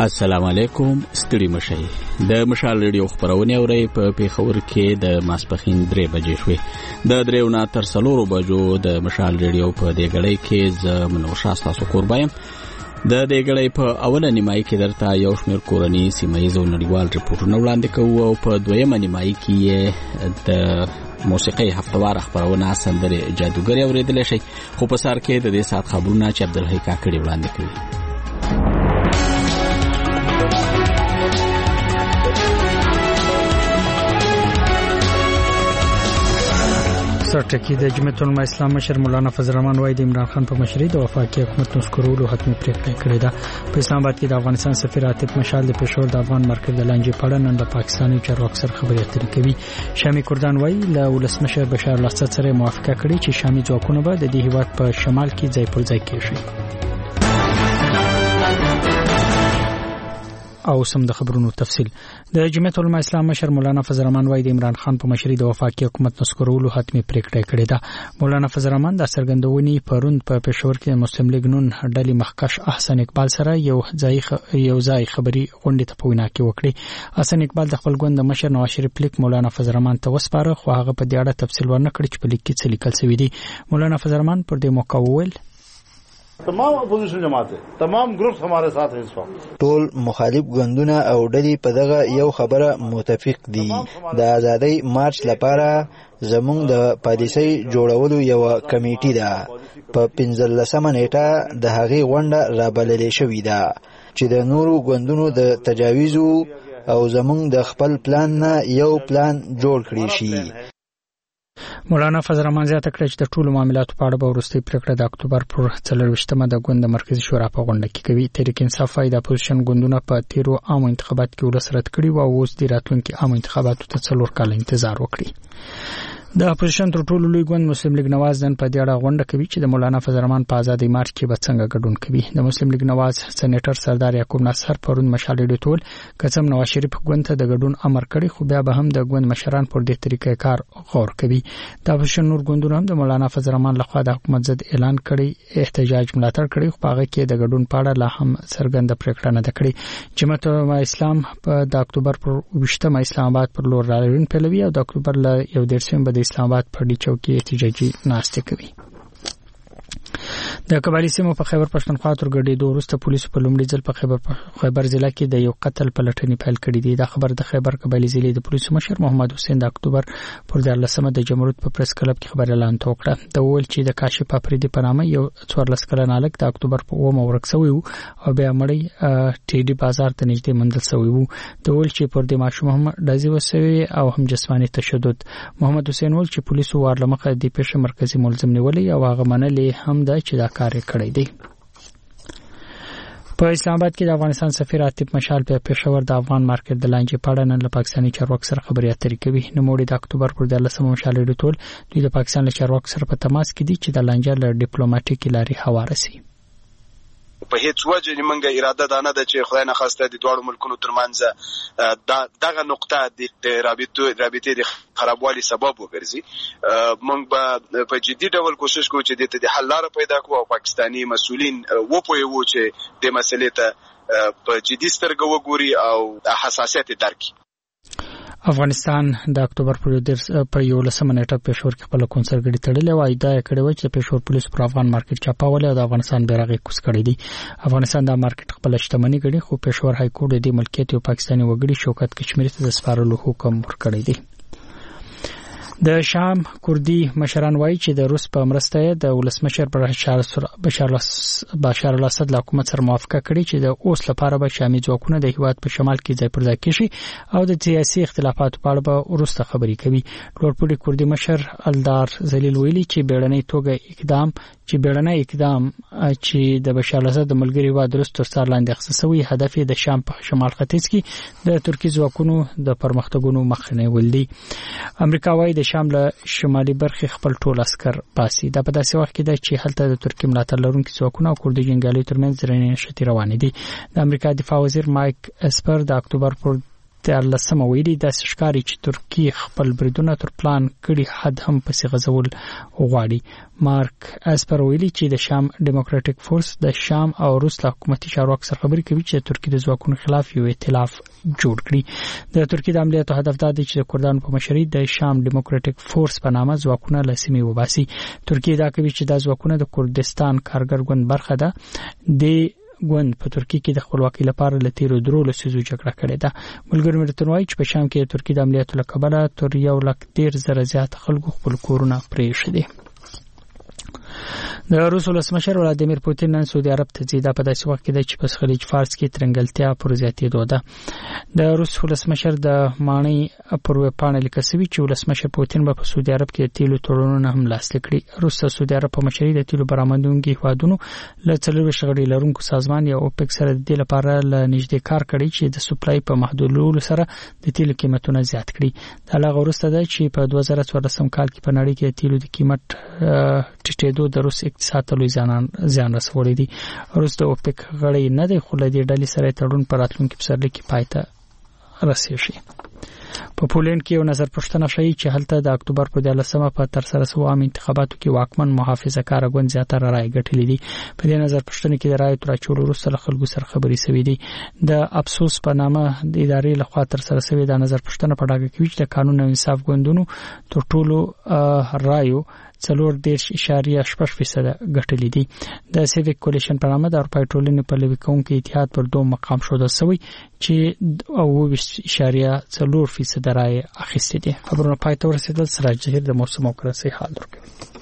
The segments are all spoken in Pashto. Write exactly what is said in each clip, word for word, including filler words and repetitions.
السلام علیکم. ستړي مشئ. د مشال ریډیو خبرونه اورئ په پیښور کې د ماسپخین درې بجې شوې. د دریو نه تر څلورو بجو د مشال ریډیو په دې غړې کې ز منوشا تاسو قربایم. د دې غړې په اوله نیمایي کې درته یو شمېر کورني سیمایي او نړیوال ریپورتونه وړاندې کوو او په دویمه نیمایي کې د موسیقي هفتوار خبرونه سندره جادوګر اوریدل شي. خو په سر کې د دې سات خبرونه چې عبدالحی کاکړي وړاندې کوي. سرټکی د جمعیت العلماء اسلام مشر مولانا فضل الرحمن وای د عمران خان په مشرۍ د وفاقي حکومت نسکورولو حتمی پریکړه کړې ده. په اسلام آباد کې د افغانستان سفیر عاطف مشال د پېښور د افغان مارکیټ د لانجې په اړه نن د پاکستاني چارواکو سره خبرې اترې کوي. شامي کردان وای له ولسمشر بشار الاسد سره موافقه کړې چې شامي ځواکونه به د دې هیواد په شمال کې ځای پر ځای کېږي. او سم د خبرونو تفصیل. د جمعیت العلماء اسلام مشر مولانا فضل الرحمن وای د عمران خان په مشرۍ د وفاقي حکومت نسکورولو حتمی پریکړه کړې ده. مولانا فضل الرحمن د سرګندونی پروند په پېښور کې مسلم لیگ نون ډلې مخکش احسن اقبال سره یو ځای یو ځای خبري غونډه ته پوینا کې وکړي. احسن اقبال د خپل ګوند مشر نواز شریف لیک مولانا فضل الرحمن ته وسپاره، خو هغه په دې اړه تفصیل ورنه کړ چې په لیک کې څه لیکل شوی دی. مولانا فضل الرحمن پر دې موقع وویل تمام اپوزیشن جماعتیں تمام گروپس ہمارے ساتھ ہیں اس وقت. ټول مخالف ګوندونه او ډلې په دغه یو خبره متفق دي. د ازادۍ مارچ لپاره زموږ د پالیسۍ جوړولو یو کمیټه ده. په پنځلسمه نیټه د هغې غونډه رابللې شوې ده چې د نورو ګوندونو د تجاویزو او زموږ د خپل پلان نه یو پلان جوړ کړی شي. مولانا فضل الرحمن زیاته کړه چې د ټولو معاملاتو په اړه به وروستۍ پریکړه د اکتوبر پر څلرویشتمه د ګوند مرکزی شورا په غونډه کې کوي. تحریک انصاف وايي د اپوزیشن ګوندونه په تیرو عامو انتخابات کې ولس رد کړي او اوس د راتلونکي عامو انتخاباتو ته څلور کال انتظار وکړي. د اپوزیشن تر ټولو لوی ګوند مسلم لیگ نواز نن په دې اړه غونډه کوي چې د مولانا فضل الرحمن په ازادۍ مارچ کې به څنګه ګډون کوي. د مسلم لیگ نواز سېنیټر سردار یعقوب ناصر پرون مشال ریډیو ټول قسم نواز شریف ګوند ته د ګډون امر کړی، خو بیا به هم د ګوند مشران پر دې طریقې کار غور کوي. د اپوزیشن نور ګوندونه هم د مولانا فضل الرحمن لخوا د حکومت ضد اعلان کړی احتجاج ملاتړ کړی، خو هغه کې د ګډون په اړه لا هم څرګنده پریکړه نه ده کړې. جمعیت العلماء اسلام په د اکتوبر پر ویشتمه اسلام آباد پر لور راروان پیلوي او د اکتوبر ل یو دیرشم به د اسلام آباد پر چوکي احتجاجي ناشته کوي. د کابل سیمه په خیبر پښتونخوا ترګړې دوه وروسته پولیسو په لومړي ځل په خیبر خیبر ضلع کې د یو قتل پلټنې پیل کړې دي. دا خبر د خیبر قبایلی ضلع د پولیسو مشر محمد حسین د اکتوبر پر دیارلسمه د جمهوریت په پریس کلب کې خبر اعلان وکړه. د ویل چې د کاشف افریدي په نامه یو څوارلس کلن هلک د اکتوبر په اومه ورک شوی او بیا مړی ټیډي بازار ته نږدې موندل شوی وو. د ویل چې پر دې ماشوم هم ډزې وسوي او هم جسماني تشدد. محمد حسین ویل چې پولیسو وارلمخه د پیښې مرکزی ملزم نیولې او هغه منلې هم ده چې دا کار کړی دی. په اسلام آباد کې د افغانستان سفیر عاطف مشال په پېښور د افغان مارکیټ د لانجې په اړه نن له پاکستاني چارواکو سره خبرې اترې کوي. نوموړي د اکتوبر پر دیارلسمه مشال ریډیو ټول دوی د پاکستان له چارواکو سره په تماس کې دي چې د لانجې له ډیپلوماټیکي لارې هواره شي. په هیڅ وجه نیمګه اراده دانه ده چې خدای نه خواسته د دوه ملکونو ترمنځ دغه نقطه د رابطو رابطې د خرابوالي سبب وګرځي. موږ به په جدي ډول کوشش کوو چې د حل لاره پیدا کړو او پاکستاني مسؤلین وپوهوو چې د مسلې ته په جدي سترګه وګوري او حساسیت درک کړي. افغانستان د اکتوبر په یولسمه نیټه پېښور کې خپل کنسرګړي تړلې و. ایدا کړي و چې پېښور پولیس پر افغان مارکیټ چاپاول او د افغانستان بیرغ کوس کړی دی. افغانستان د مارکیټ خپل شتمنۍ غړي، خو پېښور های کورټ د ملکیت یو پاکستاني وګړي شوکت کشمیری ته د سپارلو حکم ورکړی دی. د شام کوردی مشران وایي چې د روس په مرسته د ولسمشر بشار بشار الاسد له حکومت سره موافقه کړې چې د اوس لپاره به شامي ځواکونه د هیواد په شمال کې ځای پر ځای کړي او د سیاسي اختلافاتو په اړه به وروسته خبرې کوي. لوړپوړي کوردی مشر الدار زلیل ویلي چې بیړنۍ توګه اقدام چې بیړنۍ اقدام چې د بشار الاسد د ملګری هیواد روس تر څار لاندې اخیستل شوی هدف د شام په شمال ختیځ کې د ترکیه ځواکونو د پرمختګونو مخنیوي دی. امریکا وايي د شام له شمالي برخې خپل ټول عسكر باسي. دا په داسې وخت کې ده چې هلته د ترکیه ملاتړ لرونکي ځواکونه او کوردي جنګیالي ترمنځ درنې نښتې روانې دي. د امریکا دفاع وزیر مایک اسپر د اکتوبر پر دیارلسمه ویلي داسې ښکاري چې ترکیه خپل بریدونه تر پلان کړي حد هم پسې غځول غواړي. مارک اسپر ویلي چې د شام ډیموکراټیک فورس د شام او روس له حکومتي چارواکو سره خبرې کوي چې ترکیه د ځواکونو خلاف یو ائتلاف جوړ کړي. د ترکیه د عملیاتو هدف دا دی چې د کردانو په مشرۍ د شام ډیموکراټیک فورس په نامه ځواکونه له سیمې وباسي. ترکیه دا کوي چې دا ځواکونه د کردستان کارګر ګوند برخه ده. د ګوند په ترکیه کې د خپلواکۍ لپاره له تیرو درو لسیزو جګړه کړې ده. ملګرو ملتونو وايي چې په شام کې ترکیه د عملیاتو له کبله تر یو لک ډېر زره زیات خلکو خپل کورونه پرېښي دي. د روس ولسمشر ولادیمیر پوتین نن سعودي عرب ته ځي. دا په داسې وخت کې دی چې په خلیج فارس کې ترنګلتیا پر زیاتېدو ده. د روس ولسمشر د مانۍ پر وپاڼه لیکل شوی چې ولسمشر پوتین به په سعودي عرب کې د تیلو تړونونه هم لاسلیک کړي. روس د سعودي عرب په مشرۍ د تیلو برآمدونکو هیوادونو له څلورویشت غړي لرونکو سازمان یا اوپک سره د دې لپاره له نږدې کار کړی چې د سپلای په محدودولو سره د تیلو قیمتونه زیات کړي. دا لا وروسته ده چې په دوه زره څوارلسم کال کې په نړۍ کې د تیلو د قیمت ټیټېدو د روس اقتصاد ته لوی زیان رسولی دی. روس د اوپک غړی نه دی خو له دې ډلې سره تړون په راتلونکي پسرلي کې پای ته رسېږي. په پولند کې یو نظر پوښتنه شوې چې هلته د اکتوبر په دیارلسمه په ترسره شوو عام انتخاباتو کې واکمن محافظه‌کار ګوند زیاتره رای ګټلې دي. په دې نظر پوښتنه کې د رای تر اچولو وروسته له خلکو سره خبرې شوې دي. د افسوس په نامه د ادارې لخوا ترسره شوې د نظر پوښتنه په ډاګه کوي چې د قانون او انصاف ګوندونو تر ټولو رایو څلور دېرش اعشاریه شپږ فیصده ګټلې دي. د سیویک کولیشن په نامه د اروپای ټولنې په لوی کوونکي اتحاد پر دوه مقام شوه شوی چې اوه ویشت اعشاریه څلور فیصده رای اخیستې دي. خبرونه پای ته ورسېدل. سراج جهیر د موسم او کرنسي حال ورکوي.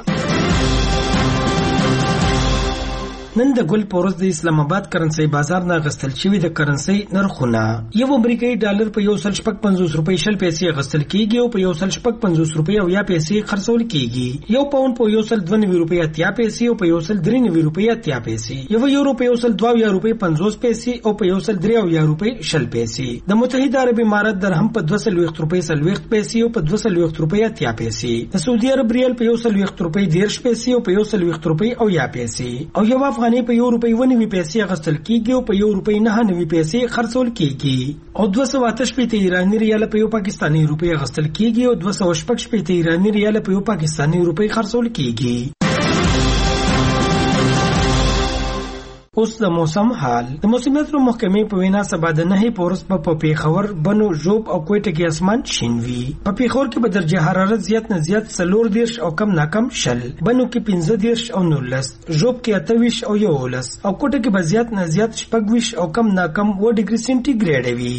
نن د ګل پورس د اسلام آباد کرنسي بازار نه غستل شوی د کرنسي نرخونه یو امریکایي ډالر په یو سل شپږ پنځوس روپۍ شل پیسې غستل کیږي او په یو سل شپږ پنځوس روپۍ او یا پیسې خرڅول کیږي. یو پاوند په یو سل دوه نوي روپۍ اتیا پیسې او په یو سل درې نوي روپۍ اتیا پیسې. یو یورو په یو سل دوه یا روپۍ پنځوس پیسې او په یو سل درې یا روپۍ شل پیسې. د متحده عرب امارات درهم په دوه سل روپۍ سلويخت پیسې او په دوه سل روپۍ اتیا پیسې. د سعودي عرب ریال په یو سل روپۍ دیرش پیسې او په یو سل روپۍ او یا پیسې. او یو افغاني په یو روپۍ ونوي پیسې غستل کیږي او په یو روپۍ نه نوي پیسې خرڅول کیږي. او دوه سوه اته شپېته ایراني ریال په یو پاکستاني روپۍ غستل کیږي او دوه سوه شپږ شپېته ایراني ریال په یو پاکستاني روپۍ خرڅول کیږي. اوس د موسم حال. د موسمیات محکمې په وینا سبا د نهي پورس په پیښور بنو ژوب او کوټه کې اسمان شین وي. په پیښور کې به درجه حرارت زیات نه زیات څلور دیرش او کم نه کم شل، بنو کې پنځه دیرش او نولس، ژوب کې اته ویشت او یولس او کوټه کې به زیات نه زیات شپږ ویشت او کم نه کم اووه ډیګري سانتي ګریډ وي.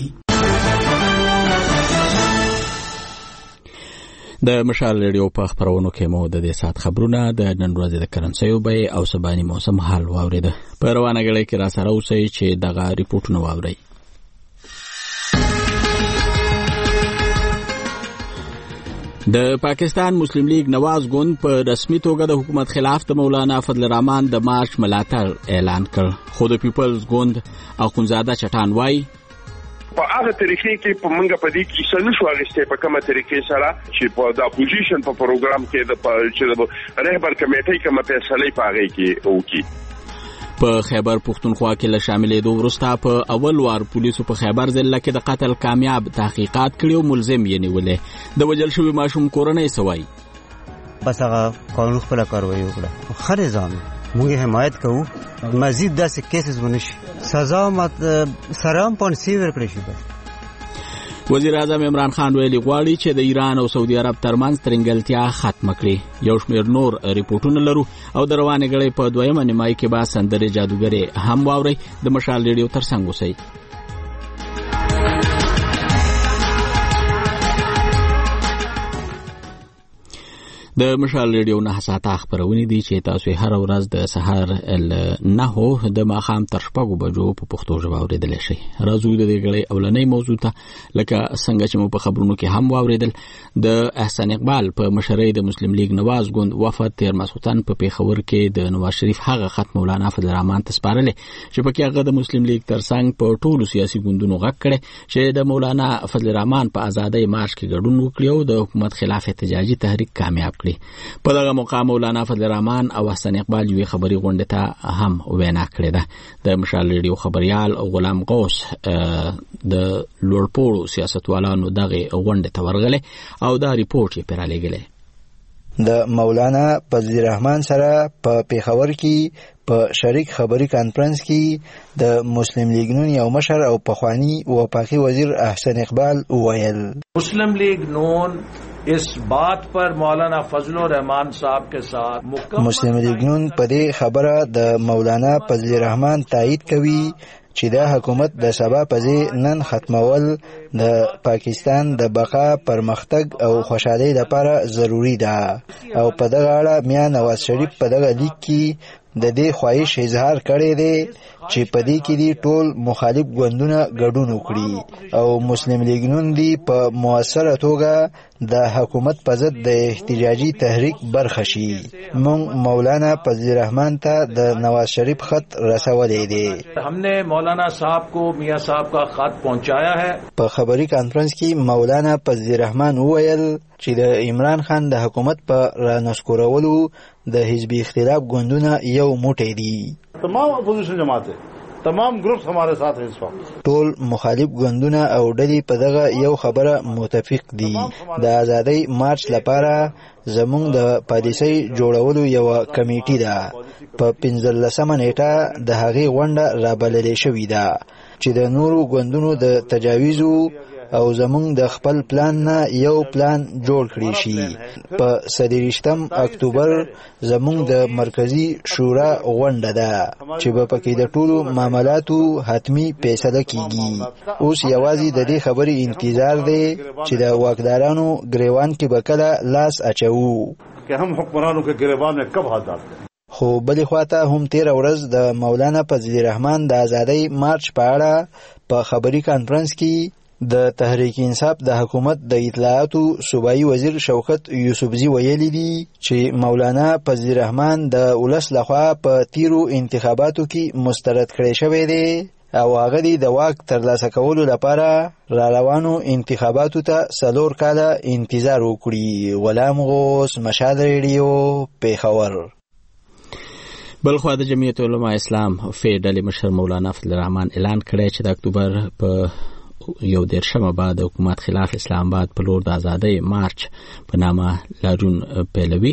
د مشال ریډیو په خبرونو کې مو د دې سات خبرونه د نن ورځې د کرنسیو بیې او سباني موسم حال واوریده. په روانه غړي کې را سره اوسئ چې دغه ریپورتونه واورئ. د پاکستان مسلم لیگ نواز ګوند په رسمي توګه د حکومت خلاف د مولانا فضل الرحمن د مارچ ملاتړ اعلان کړ. خو د پیپلز ګوند اخونزاده چټان وایي په هغه طریقې کې په منګه په دې کې څه نشو اغسته په کومه طریقې سره چې په د اپوزیشن په پروګرام کې د چې د رهبر کمیټې کومه فیصله پاږي کې وکي. په خیبر پختونخوا کې له شاملېدو وروسته په اول وار پولیسو په خیبر ضلع کې د قتل کامیاب تحقیقات کړي او ملزم یې نیولې. د وجل شوی ماشوم کورنۍ سوای بس هغه قانون خپل کاروي وکړه. خره ځان موږ حمایت کوو مزید داسې کیسز ونشي سزا مت سلام پانسی ورکړي شي. وزیر اعظم عمران خان ویلي غواړي چې د ایران او سعودي عرب ترمنځ ترنګلتیا ختم کړي. یو شمېر نور ریپورتونه لرو او د روانې غړي په دویمه نیمایي کې به سندرې جادوګرې هم واوري. د مشال ریډیو ترڅنګ اوسئ. د مشال ریډیو نه ساعته خبرونه دي چې تاسو هر ورځ د سحر نه هو د ماخام تر شپږو بجو په پښتو ژبه اوریدل شي. راځو د دې غړي اولنۍ موضوع ته لکه څنګه چې مو په خبرونو کې هم واوریدل. د احسان اقبال په مشرۍ د مسلم لیگ نواز ګوند وفد تیر مسعودن په پیښور کې د نواز شریف هغه خط مولانا فضل الرحمن ته سپارلې چې په کې هغه د مسلم لیگ ترڅنګ په ټولو سیاسي ګوندونو غږ کړي چې د مولانا فضل الرحمن په ازادۍ مارچ کې ګډون وکړي او د حکومت خلاف احتجاجي تحریک کامیاب کړي. کړي. په دغه موقع مولانا فضل الرحمن او حسن اقبال یوې خبري غونډې ته هم وینا کړې ده. د مشال ریډیو خبريال غلام غوث د لوړپوړو سیاستوالانو دغه غونډې ته ورغله او دا ریپورت یې پیرا لګله. د مولانا فضل الرحمن سره په پیښور کې په شریک خبري کانفرنس کې د مسلم لیگ نون یو مشر او پخوانی وفاقي وزیر احسن اقبال وویل مسلم لیگ نون اس بات پر مولانا فضل الرحمن صاحب کے ساتھ مسلم لیگ نون په دې خبره د مولانا فضل الرحمن تایید کوي چې دا حکومت د سبا پځې نن ختمول د پاکستان د بقا پرمختګ او خوشحالۍ لپاره ضروری ده او په دغه اړه میا نواز شریف په دغه لیک کې د دې خواهش اظهار کړی دی چې په دې کې دی ټول مخالف ګوندونه ګډون وکړي او مسلم لیگ نون دی په موثره توګه د حکومت په ضد د احتجاجي تحریک برخه شي. مونږ مولانا فضل الرحمن ته د نواز شریف خط رسولی دی. ہم نے مولانا صاحب کو میاں صاحب کا خط پہنچایا ہے. په خبري کانفرنس کې مولانا فضل الرحمن وویل چې د عمران خان د حکومت په رانسکورولو د حزب اختلاف ګوندونه یو موټی دي. تمام اپوزیشن جماعتیں تمام گروپس ہمارے ساتھ ہیں اس وقت. ټول مخالف ګوندونه او ډلې په دغه یو خبره متفق دي. د ازادۍ مارچ لپاره زموږ د پالیسۍ جوړولو یو کمیټه ده. په پنځلسمه نیټه د هغې غونډه رابللې شوې ده چې د نورو ګوندونو د تجاویزو او زمونږ د خپل پلان نه یو پلان جوړ کړی شي. په څلېرویشتم اکتوبر زمونږ د مرکزی شورا غونډه ده چې په پکې د ټولو معاملاتو حتمی فیصله کیږي. اوس یوازې د دې خبرې انتظار دی چې د واکدارانو ګریوان کې به کله لاس اچوو کہ ہم حکمرانوں کے گریبان میں کب ہاتھ ڈالتے ہیں. خو بلې خواته هم تیر ورځ د مولانا فضل الرحمن د ازادۍ مارچ په اړه په خبري کانفرنس کې د تحریک انصاف د حکومت د اطلاعاتو صوبایي وزیر شوکت یوسفزي ویلي دي چې مولانا فضل الرحمن د ولس لخوا په تیرو انتخاباتو کې مسترد کړی شوی دی او هغه د واک ترلاسه کولو لپاره را روانو انتخاباتو ته څلور کاله انتظار وکړي. غلام غوث، مشال ریډیو، پیښور. بلخوا د جمعیت علماء اسلام فیډل مشر مولانا فضل الرحمن اعلان کړی چې د اکتوبر په یو دیرشمه بعد حکومت خلاف اسلام آباد په لور د ازادۍ مارچ په نامه لاریون پیلوي.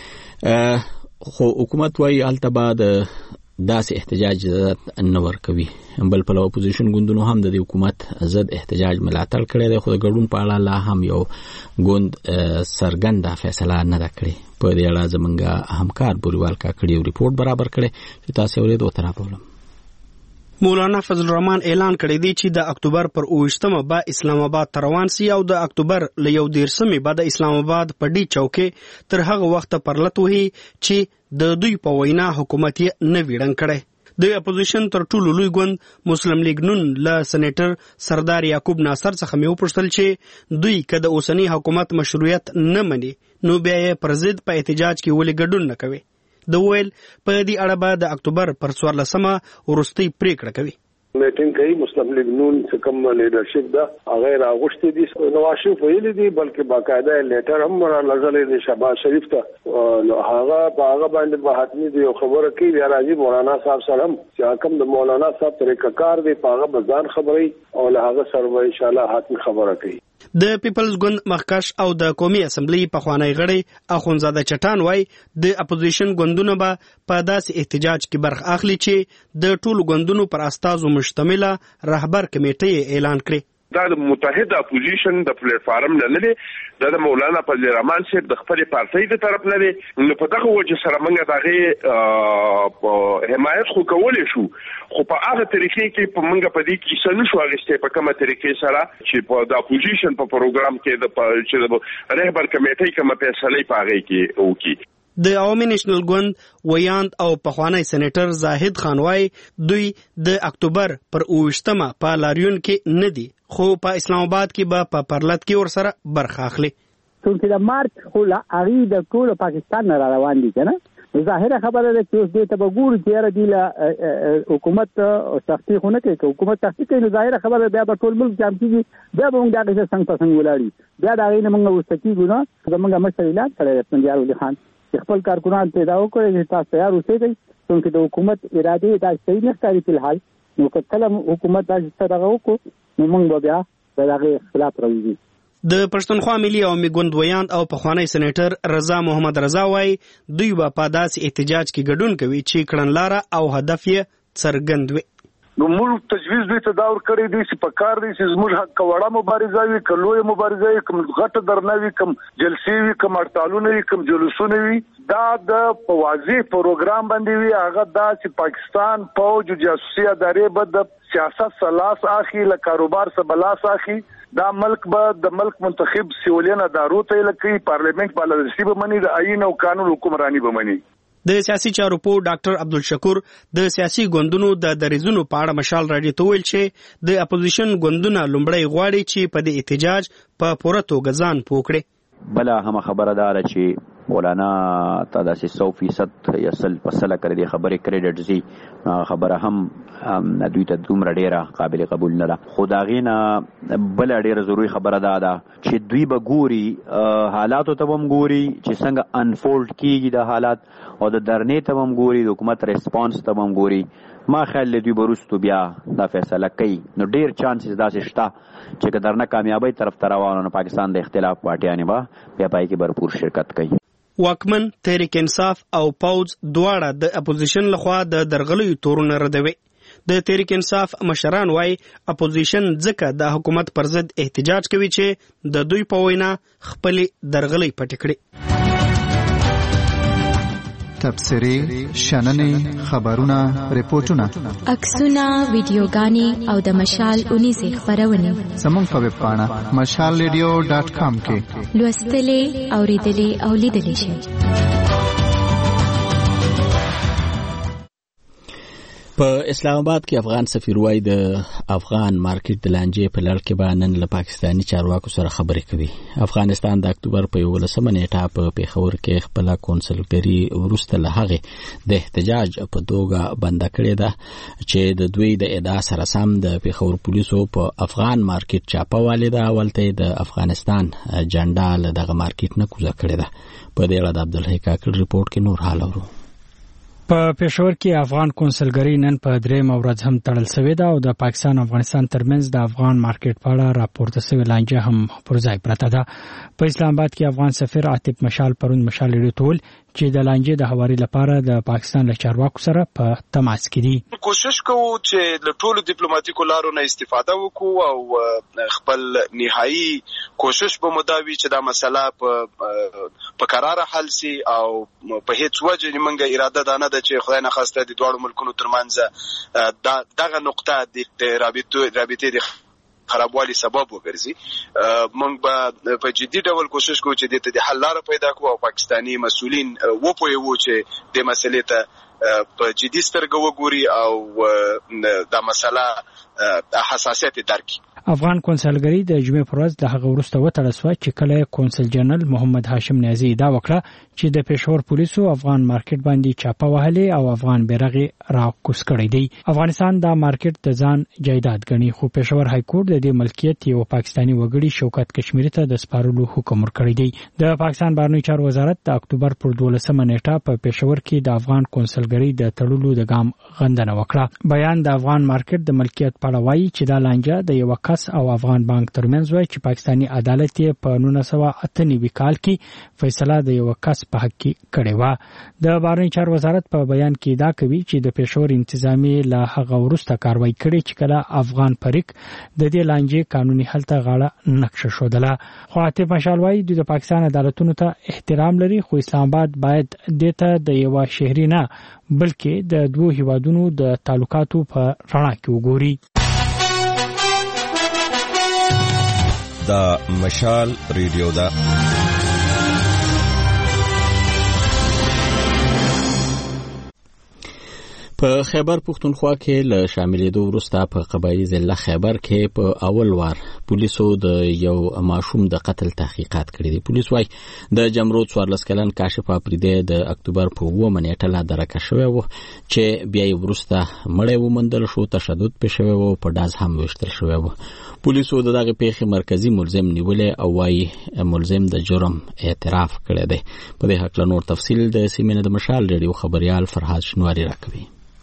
خو حکومت وايي هلته بعد داسې احتجاج نه ورکوي. بل په اپوزیشن ګوندونو هم د حکومت ضد احتجاج ملاتړ کړی دی خو د ګډون په اړه لا هم یو ګوند څرګنده فیصله نه ده کړې. په دې اړه زمونږ همکار بوریوال کاکړي یو ریپورت برابر کړی چې تاسو اورېدو ورته راوړم. مولانا فضل الرحمن اعلان کړی دی چې د اکتوبر پر اوویشتمه به اسلام آباد ته روان سي او د اکتوبر له یو دیرشمې به د اسلام آباد په ډي چوکې تر هغه وخته پرلط وهي چې د دوی په وینا حکومت یې نه ویړنګ کړی. د اپوزیشن تر ټولو لوی ګوند مسلم لیگ نون له سېنیټر سردار یعقوب ناصر څخه مې وپوښتل چې دوی که د اوسني حکومت مشروعیت نه مني نو بیا یې پر ضد په احتجاج کې ولې ګډون نه کوي. د ویل په دې اړه به د اکتوبر پر څوارلسمه وروستۍ پریکړه کوي. میټینګ کوي مسلم لیگ نون څخه کوم لیډرشپ دا هغه راغوښتي دي نواز شریف ویلي دي بلکې باقاعده لیټر هم راغلی دی شهباز شریف ته هغه هغه باندې به حتمی دی خبره کوي بیا راځي مولانا صاحب سره هم چې کوم د مولانا صاحب طریقه کار دی هغه به ځان خبري او هغه سره ان شاء الله حتمی خبره کوي. د پیپلز ګوند مخکش او د قومي اسمبلی پخوانی غړی اخونزاده چټان وای د اپوزیشن ګوندونو به په داسې احتجاج کې برخه اخلي چې د ټولو ګوندونو پر استازو مشتمله رهبر کمیټه اعلان کړي. دا د متحده اپوزیشن د پلیټ فارم نه لري دا د مولانا فضل الرحمن صاحب د خپل پارټۍ د طرف نه لري نو په دغه وجه سره موږ دغه حمایت خو کولای شو خو په هغه طریقې کې په موږ په دې کې څه نشو اغسته په کومه طریقې سره چې په د اپوزیشن په پروګرام کې د چې د رهبر کمیټې کومه فیصله پاږي کې وکي. د عوامي نېشنل ګوند ویاند او پخوانی سېنیټر زاهد خان وای دوی د اکتوبر پر اوویشتمه په لاریون کې نه دي خو په اسلام آباد کې به په پرلط کې ورسره برخه اخلي. څنګه د مارچ خو لا اړې د ټول پاکستان نه روان دي کنه ظاهره خبره ده چې اوس دې ته به ګورو چې یاره دې له حکومت سختي خو نه کوي که حکومت سختي کوي نو ظاهره خبره بیا به ټول ملک جام کېږي بیا به موږ دغه څه څنګ په څنګ ولاړ بیا د هغې نه موږ وروسته کېږو نه زموږ مشر اعلان کړی دی اسفندیار ولي خان چې خپل کارکنان پیدا وکړي چې تاسو تیار اوسېږئ چونکې د حکومت ارادې داسې صحیح نه ښکاري فلحال نو که کله حکومت داسې څه دغه وکړو نو موږ به بیا د هغې خلاف راوځي. د پښتونخوا ملي عوامي ګوند ویاند او پخوانی سېنیټر رضا محمد رضا وایي دوی به په داسې احتجاج کې ګډون کوي چې کړنلاره او هدف یې څرګند وي. نو موږ تجویز دوی ته دا ورکړی دی چې په کار دی چې زموږ حق که وړه مبارزه وي که لویه مبارزه وي کوم غټه درنه وي کوم جلسې وي کوم هړتالونه وي کوم جلوسونه وي دا د په واضح پروګرام باندې وي هغه دا چې پاکستان فوج جاسوسي ادارې به د سیاست څخه لاس اخلي له کاروبار څخه به لاس اخلي دا ملک به د ملک منتخب سیولین ادارو ته لکه پارلیمنت بالادستي به مني د آئین او قانون حکمرانی به مني. د سیاسي چارو په ډاکټر عبدالشکور د سیاسي ګوندونو د دریزونو په اړه مشال راډیو ته ویل چې د اپوزیشن ګوندونه لومړی غواړي چې په دې احتجاج په پوره توګه ځان پوه کړي. بله هم خبره ده چې مولانا تا داسې سو فیصد یا سل په سله کړی دی خبرې کریډټ زی خبره هم دوی ته دومره ډیره قابل قبول نه ده خو د هغې نه بله ډیره ضروري خبره دا ده چې دوی به ګوري حالاتو ته به هم ګوري چې څنګه انفولډ کیږي د حالات او د درنې ته به هم ګوري د حکومت ریسپانس ته به هم ګوري. ما خیال له دوی به وروستو بیا دا فیصله کوي نو ډیر چانسز داسې شته چې که درنه کامیابۍ طرف ته روان نو پاکستان د اختلاف پارټیانې به بیا پای کې بھرپور شرکت کوي. واکمن تحریک انصاف او پوز دواړه د اپوزیشن لخوا د درغلیو تورونه ردوي. د تحریک انصاف مشران وایي اپوزیشن ځکه د حکومت پر ضد احتجاج کوي چې د دوی په وینا خپلې درغلۍ پټې کړي. تبصرې، شننې، خبرونه، ریپورتونه، عکسونه، ویډیوګانې او د مشال اونیزې خپرونې زموږ په ویب پاڼه مشال ریډیو ډاټ کام کې لوستلې، اورېدلې او لیدلې شئ. په اسلام آباد کې افغان سفیر وای د افغان مارکیټ د لانجې په لړ کې به نن له پاکستاني چارواکو سره خبرې کوي. افغانستان د اکتوبر په یولسمه نیټه په پیښور کې خپل کونسلګري وروسته له هغې د احتجاج په توګه بنده کړې ده چې د دوی د ادعا سره سم د پیښور پولیسو په افغان مارکیټ چاپوالې ده ولته د افغانستان جنډا له دغه مارکیټ نه کوزه کړې ده. په دې اړه د عبدالحی کاکړ ریپورت کې نور حال اورو. په پېښور کې افغان کونسلګري نن په درېیمه ورځ هم تړل شوې ده او د پاکستان او افغانستان ترمنځ د افغان مارکیټ په اړه راپورته شوې لانجه هم پر ځای پرته ده. په اسلام آباد کې افغان سفیر عاطف مشال پرون مشال ریډیو ته ویل چې د لانجې د هواري لپاره د پاکستان له چارواکو سره په تماس کې دي. کوشش کوو چې له ټولو ډیپلوماټیکو لارو نه استفاده وکړو او خپل نهایی کوشش به مداوي چې دا مسله په په قرار حل سي او په هیڅ وجه موږ اراده ده نه چې خدای نه خواسته د دوه ملکونو ترمنځ دا دغه نقطه د رابطو رابطې د خرابوالي سبب وګرځي. موږ به په جدي ډول کوشش کوو چې د دې حل لاره پیدا کړو او پاکستاني مسؤلین وپوهوي چې د مسلې ته په جدي سترګه وګوري او دا مسله حساسیت درک کړي. افغان کونسلګري د جمعې پر ورځ د هغه وروسته وتړل شوه چې کله کونسل جنرال محمد هاشم نیازي ادعا وکړه چې د پېښور پولیسو افغان مارکیټ باندې چاپه وهلې او افغان بیرغ راکوس کړی دی. افغانستان دا مارکیټ د ځان جایداد ګڼي خو پېښور های کورټ د دې ملکیت یو پاکستاني وګړي شوکت کشمیری ته د سپارلو حکم ورکړی دی. د پاکستان بهرنیو چارو وزارت د اکتوبر پر دولسمه نیټه په پېښور کې د افغان کونسلګري د تړلو د ګام غندنه وکړه. بیان د افغان مارکیټ د ملکیت په اړه وایي چې دا لانجه د یو او افغان بانک ترمنځ وای چې پاکستانی عدالت یې په نولس سوه اته نوي کال کې فیصله د یو کس په حق کې کړې و. د بهرنیو چارو وزارت په بیان کې دا کوي چې د پېښور انتظامی له هغه وروسته کاروایی کړې چې کله افغان پریک د دې لانجې قانوني حل ته غاړه نقشه شودله. خو عاطف مشال وایي د پاکستان عدالتونو ته احترام لري خو اسلام آباد باید دته د یو شهري نه بلکې د دوه هیوادونو د تعلقاتو په رڼا کې وګوري. دا مشال ریډیو دا په خیبر پښتونخوا کې له شاملېدو وروسته په قبایلی ضلع خیبر کې په اول وار پولیسو د یو ماشوم د قتل تحقیقات کړي دي. پولیس وايي د جمرود څوارلس کلن کاشف افریدی د اکتوبر په اوومه نیټه لا درکه شوی و چې بیا یې وروسته مړی وموندل شو، تشدد پې شوی و، په ډاز هم ویشتل شوی و. پولیسو د دغه پیښې مرکزی ملزم نیولې او وايي ملزم د جرم اعتراف کړی دی. په دې هکله نور تفصیل د سیمې د مشال ریډیو خبريال فرهاد شنواری راکوي.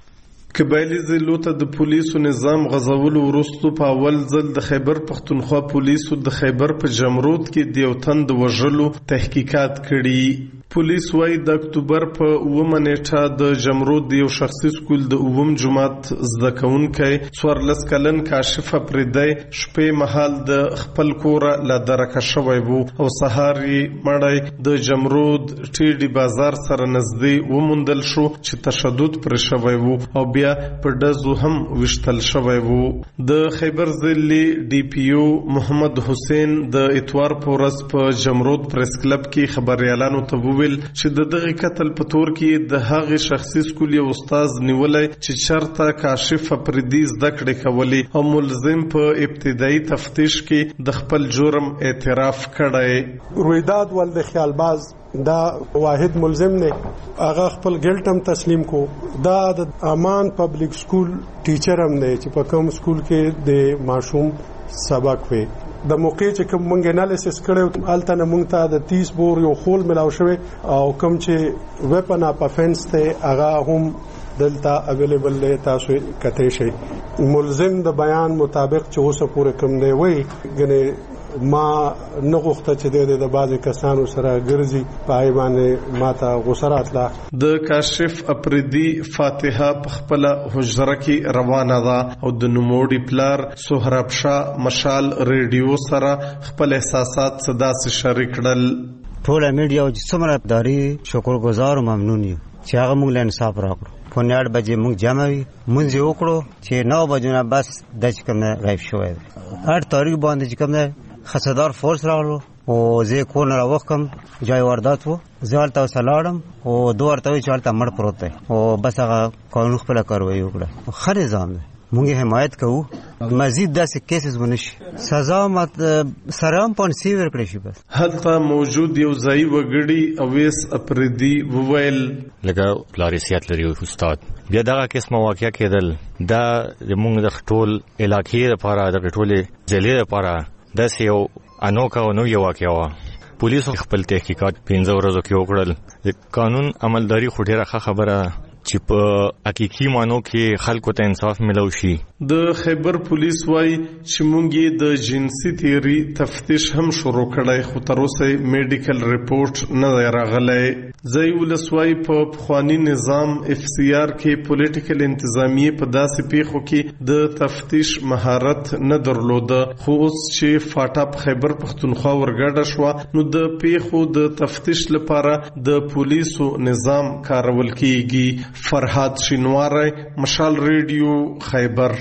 قبایلی ضلعو ته د پولیسو نظام غزولو وروسته په اول ځل د خیبر پښتونخوا پولیسو د خیبر په جمرود کې د یو تن د وژلو تحقیقات کړي. پولیس وايي د اکتوبر په اوومه نیټه د جمرود د یو شخصي سکول د اووم جماعت زده کوونکی څوارلس کلن کاشف افریدی شپې مهال د خپل کوره لا درکه شوی و او سهار یې مړی د جمرود ټیډي بازار سره نږدې وموندل شو چې تشدد پرې شوی و او بیا په ډزو هم وشتل شوی و. د خیبر ضلع ډي پی او محمد حسین د اتوار په ورځ په جمرود پریس کلب کې خبريالانو ته چې د دغه قتل په تور کې د هغه شخصي سکول یو استاد نیولای چې چرته کاشف افریدی زده کړې کولی او ملزم په ابتدایي تفتیش کې د خپل جرم اعتراف کړی. رویداد ول د خیالباز دا واحد ملزم نه هغه خپل ګلټم تسلیم کو. دا د امان پبلک سکول ټیچر هم نه چې په کوم سکول کې د ماشوم سبق وي. د موقع چې کوم مونږ انالیسس کړو الته نه مونږ ته د تیس بور یو خول ملاو شوی او کوم چې ویپن اپ افنس ته هغه هم دلته اویلیبل دی، تاسو کته شي. ملزم د بیان مطابق چې اوسه پوره کوم دی وای غنه ما نه غوښته چې د بعضی کسانو سره ګرځي پای باندې ماته غوسه راتله. د کاشف افریدی فاتحه په خپل حجره کې روانه ده او د نوموړي پلار سهراب شاه مشال ریډیو سره خپل احساسات صدا سره شریک کړل. ټول میډیا او څومره داري شکرګزار او ممنون یو چې هغه موږ له انصاف راکړو. په نیاړ بجې موږ جمع وي مونږ یې وکړو چې نو بجو نه بس د چې کوم غیب شوی هر تاریخ باندې چې کوم خصدار فورس راغلو او زه کو نه راوخم جای واردات وو زال تا سلاړم او دوه ورته چالت مړ پروت دی او بس هغه قانون خپل کاروي وکړه. خر نظام مونږه حمایت کوو مزید داسې کیسز ونشي سزا مت سرام پون سی ورکړي شي. بس هلته موجود یو ځای وګړي اویس افریدی وویل لکه پلاریسیات لري استاد بیا دغه قسمه واقعیا کېدل دا موږ د ټول علاقې لپاره د ټول ځلې لپاره د سیو انوکا نو یو واقعیا. پولیسو خپل تحقیقات پنځه ورځې کې وکړل. د قانون عملداري خو ډیره خبره چې په حقيقي مانو کې خلکو ته انصاف ملو شي. د خیبر پولیس وايي چې مونږ د جنسي تیوري تفتیش هم شروع کړای خو تر اوسه میډیکل ریپورت نه راغلی. ځای ولسوای په پخوانی نظام اف سی آر کې پولیټیکل انتظامیه په داسې پیښو کې د تفتیش مهارت نه درلوده خو اوس چې فاټا په خیبر پښتونخوا ورګډه شو نو د پیښو د تفتیش لپاره د پولیسو نظام کارول کیږي. فرهاد شینواری مشال ریډیو خیبر.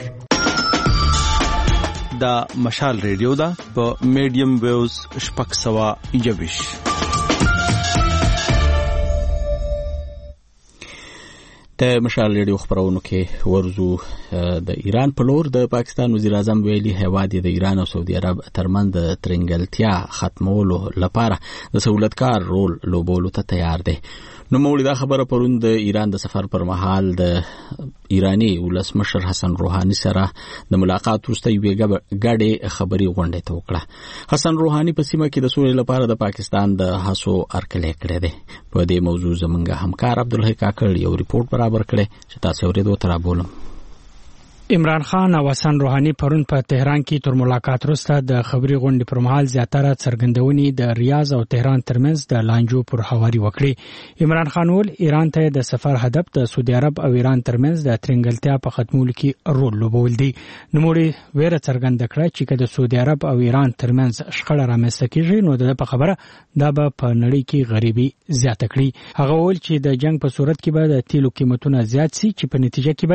دا مشال ریډیو دا په میډیم ویوز شپږ سوه یوویش. د مشال ریډیو خبرونو کې ورزو د ایران په لور د پاکستان وزیر اعظم ویلي هیواد د ایران او سعودي عرب ترمنځ د ترنګلتیا ختمولو لپاره د سہولتکار رول لوبولو ته تیار دی. نو مولي دا خبره پرون د ایران د سفر پر مهال د ایرانی ولسمشر حسن روحانی سره د ملاقات وروسته یوې ګډې خبري غونډې ته وکړه. حسن روحانی په سیمه کې د سولې لپاره د پاکستان د هڅو ارکلې کړې ده. په دې موضوع زمونږ همکار عبدالحی کاکړ یو ریپورت برابر کړی چې تاسو ورېدو تر بولم. عمران خان او حسن روحانی پرون په تهران کې تر ملاقات وروسته د خبري غونډې پر مهال زیاتره څرګندونې د ریاض او تهران ترمنځ د لانجو پر هواري وکړي. عمران خان ول ایران ته د سفر هدف د سعودي عرب او ایران ترمنځ د ترنګلتیا په ختمولو کې رول لوبول دي. نوموړي ویره څرګنده کړه چې د سعودي عرب او ایران ترمنځ شخړه رامنځته کیږي نو د په خبره دا به په نړۍ کې غریبي زیاته کړي. هغه ول چې د جنگ په صورت کې به د تیلو قیمتونه زیات سي چې په نتیجه کې به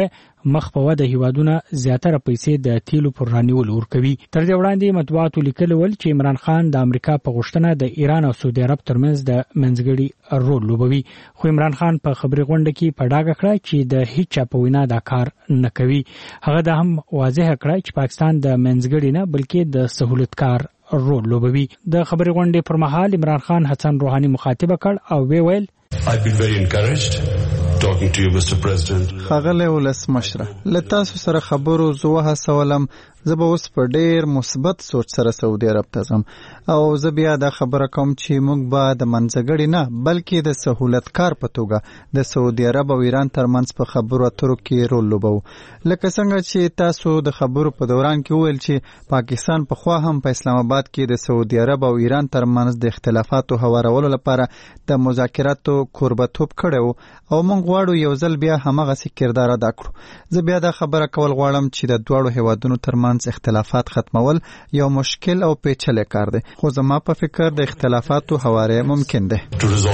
مخ په وده هیوادونه زیاتره پیسې د تیلو پر رانیول ورکوي. تر دې وړاندې مطبوعاتو لیکلي ول چې عمران خان د امریکا په غوښتنه د ایران او سعودي عرب ترمنځ د منځګړي رول لوبوي، خو عمران خان په خبري غونډه کې په ډاګه کړه چې د هیڅ چا په وینا دا کار نه کوي. هغه دا هم واضح کړه چې پاکستان د منځګړي نه بلکې د سہولتکار رول لوبوي. د خبري غونډې پر مهال عمران خان حسن روحاني مخاطبه کړ او وی ویل I've been very encouraged talking to you Mister President. خغله ولسمشره لته سره خبرو زوه سوالم زه به اوس په ډیر مثبت سوچ سره سعودي عرب ته ځم او زه بیا دا خبره کوم چې موږ به د منځګړي نه بلکې د سہولتکار په توګه د سعودي عرب او ایران ترمنځ په خبرو اترو کې رول لوبو. لکه څنګه چې تاسو د خبرو په دوران کې ویل چې پاکستان په خوا هم په اسلام آباد کې د سعودي عرب او ایران ترمنځ د اختلافاتو هوارولو لپاره د مذاکراتو کوربتوب کړو او موږ غواړو یو ځل بیا همغه سي کردار ادا کړو. زه بیا دا خبره کول غواړم چې د دوړو هیوادونو ترمنځ اختلافات ختمول یو مشکل او پیچلې کار دی، خو زما په فکر د اختلافاتو هواره ممکن دی.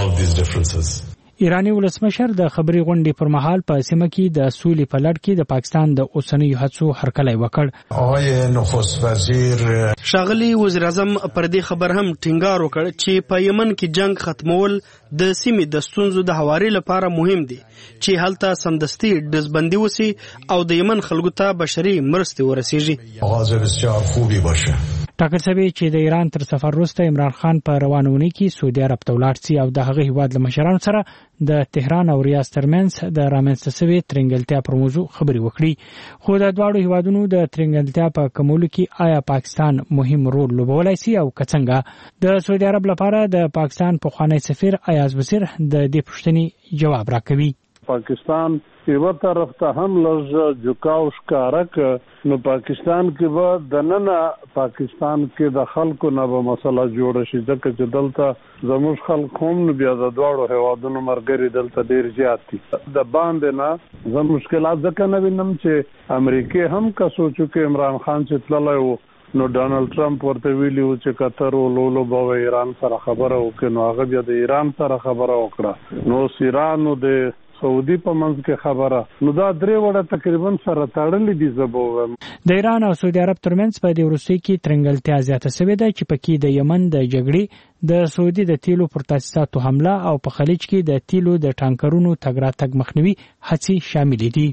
ایرانی ولسمشر د خبري غونډې پر مهال په سیمه کې د سولې په لړ کې د پاکستان د اوسنیو هڅو هرکلی وکړ. آقای نخست وزیر شاغلی وزیر اعظم پر دې خبر هم ټینګار وکړ چې په یمن کې جنگ ختمول د سیمې د ستونزو د هواري لپاره مهم دي چې هلته سمدستي دزبندي وسی او د یمن خلکو ته بشري مرستې ورسیږي. آغاز بسیار خوبی باشه. ټاکل شوی چې د ایران تر سفر وروسته عمران خان په روانونی کې سعودي عرب ته ولاړ شي او د هغه هیواد له مشرانو سره د تهران او ریاض ترمنځ د رامنځته شوی ترنګلتیا پر موضوع خبري وکړي. خو د دواړو هیوادونو د ترنګلتیا په کمولو کې آیا پاکستان مهم رول لوبولای شي او کڅنګه؟ د سعودي عرب لپاره د پاکستان پخوانی سفیر ایاز بصیر د دې پوښتنې جواب راکوي. پاکستان یو طرف ته هم لږ جوکاو ښکارک نو پاکستان کې به د نن پاکستان کې د خلکو نه به مسله جوړ شي ځکه چې دلته زموږ خلک هم نو بیا د دواړو هیوادونو مرګري دلته ډیر زیات دي. د باندې نه زه مشکلات ځکه نه وینم چې امریکای هم که سوچو کې عمران خان چې تللی و نو ډانلډ ټرمپ ورته ویلي و چې قطر ولولو به ایران سره خبره وکړي نو هغه بیا د ایران سره خبره وکړه نو ایران نو د سعودي په منځ کې خبره نو دا درې وړه تقریبا سره تړلې دي. زبوم د ایران او سعودي عرب ترمنځ په دې وروستي کې ترنګلتیا زیاته شوې ده چې پکې د یمن د جګړې د سعودي د تیلو پر تاسیساتو حمله او په خلیج کې د تیلو د ټانکرونو تګ راتګ مخنیوي هڅې شامل دي.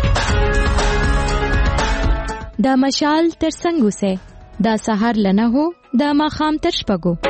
د مشال تر څنګه سه د سحر لنه هو د ماخام تر شپږو.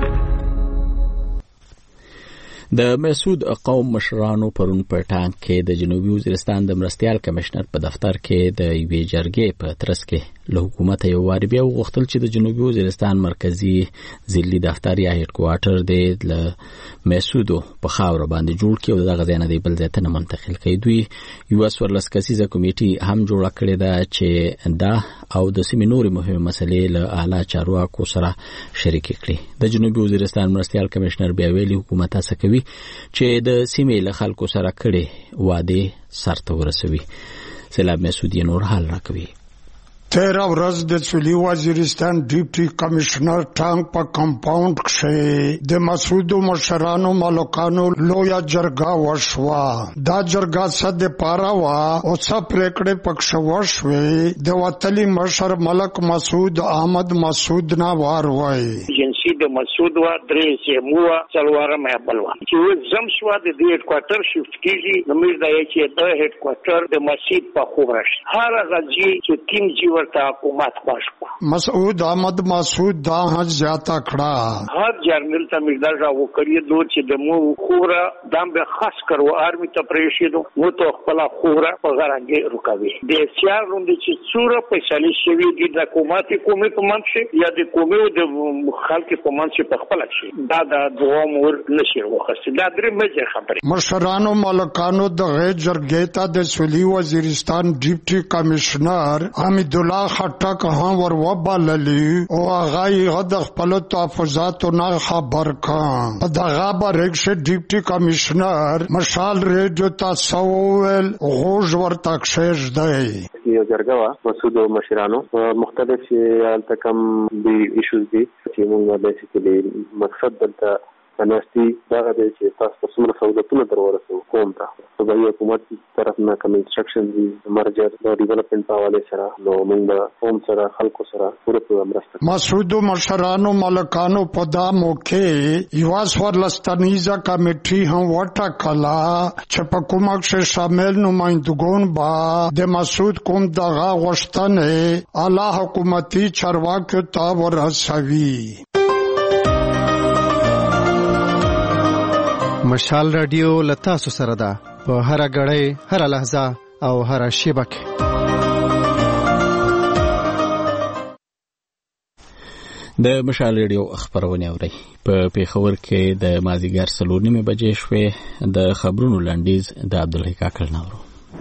د مسعود قوم مشرانو پرون په ټانک کې د جنوبي وزیرستان د مرستيال کمشنر په دفتر کې د یوې جرګې په ترڅ کې له حکومت یو واری بیا وغوښتل چې د جنوبي وزیرستان مرکزی ضلعي دفتر یا هډ کوارټر د ل مسعود په خاور باندې جوړ کړي او دغه ځای نه دی بل ځای ته منتقل کړي. دوی یو اسورلس کسیزه کمیټي هم جوړ کړې ده چې دا او د سیمې نورې مهمه مسلې له اعلی چارواکو سره شریک کړي. د جنوبي وزیرستان مرستيال کمشنر بیا ویلي حکومت هڅه کوي چې د سیمې له خلکو سره کړي وعده سرته ورسوي. سلام مسعود نور حال راکوي. تیرہ ورځ د سویلي وزیرستان ډیپټي کمشنر ټانک په کمپاوند کې د مسعود مشرانو مالکانو لویا جرګه وشوه. دا جرګه څه د پاره وا او څه پریکړې پکښ وشوې د وتلی مشر ملک مسعود احمد مسعود نا وار وای ایجنسی د مسعود وا درې سه مو څلواره مې بلوا چې زم شو د دې هډ کوارټر شفت کیږي نو موږ دا چې د هډ کوارټر د مسجد په خورش هر غږی چې تیم جی ورته حکومت خوښ مسعود احمد مسعود دا حج زیاته کړه. هر جرنل ته مقدار راو کړی دوه چې د مو خوره دام به خاص کړو آرمی ته پریشیدو مو ته خپل خوره په غرانګي رکاوي د سیار روندې چې څوره پیسې شوی دي د حکومت کومه په منځ یا د کومه د خلک په منځ په خپل شي دا د دوه مور نشي وخت دا درې مجه خبره. مشرانو مالکانو د غیر جرګې ته د سویلي وزیرستان ډیپټي کمشنر حمید الله خټک هم ور وبللی او هغه د خپل تحفظاتو نه خبر کړ. دغه برعکس ډیپټي کمشنر مشال ریډیو تاسو ول غوږ ورته کښېږ دی. یو جرګه وا مسعود مشرانو مختلف التکم دی ایشوز دي چې موږ بیسیکلی مقصد دلته ناشتي دغه د چې تاسو ته څومره سہولتونه درورسو کوم ته صوبایي حکومت کی طرف نه کوم انسټرکشن دي مرجر د ډیولپمنٹ په حواله سره نو موږ قوم سره خلکو سره پوره مرسته مسعود مشرانو ملکانو په دا موکه یواس ورلستنیزه کمیټي هم وټا کلا چې په کومه کې شامل نمائندګون با د مسعود کوم دغه غوښتنه اعلی حکومتي چارواکو ته ورسوي. مشال رادیو لتاسو سره ده په هر غړې هر لحظه او هر شیبه کې. د مشال رادیو خبرونه اوري په پیښور کې د مازیګر څلور نیمه بجې شوې. د خبرونو لنډیز د عبدالحی کاکل نورو.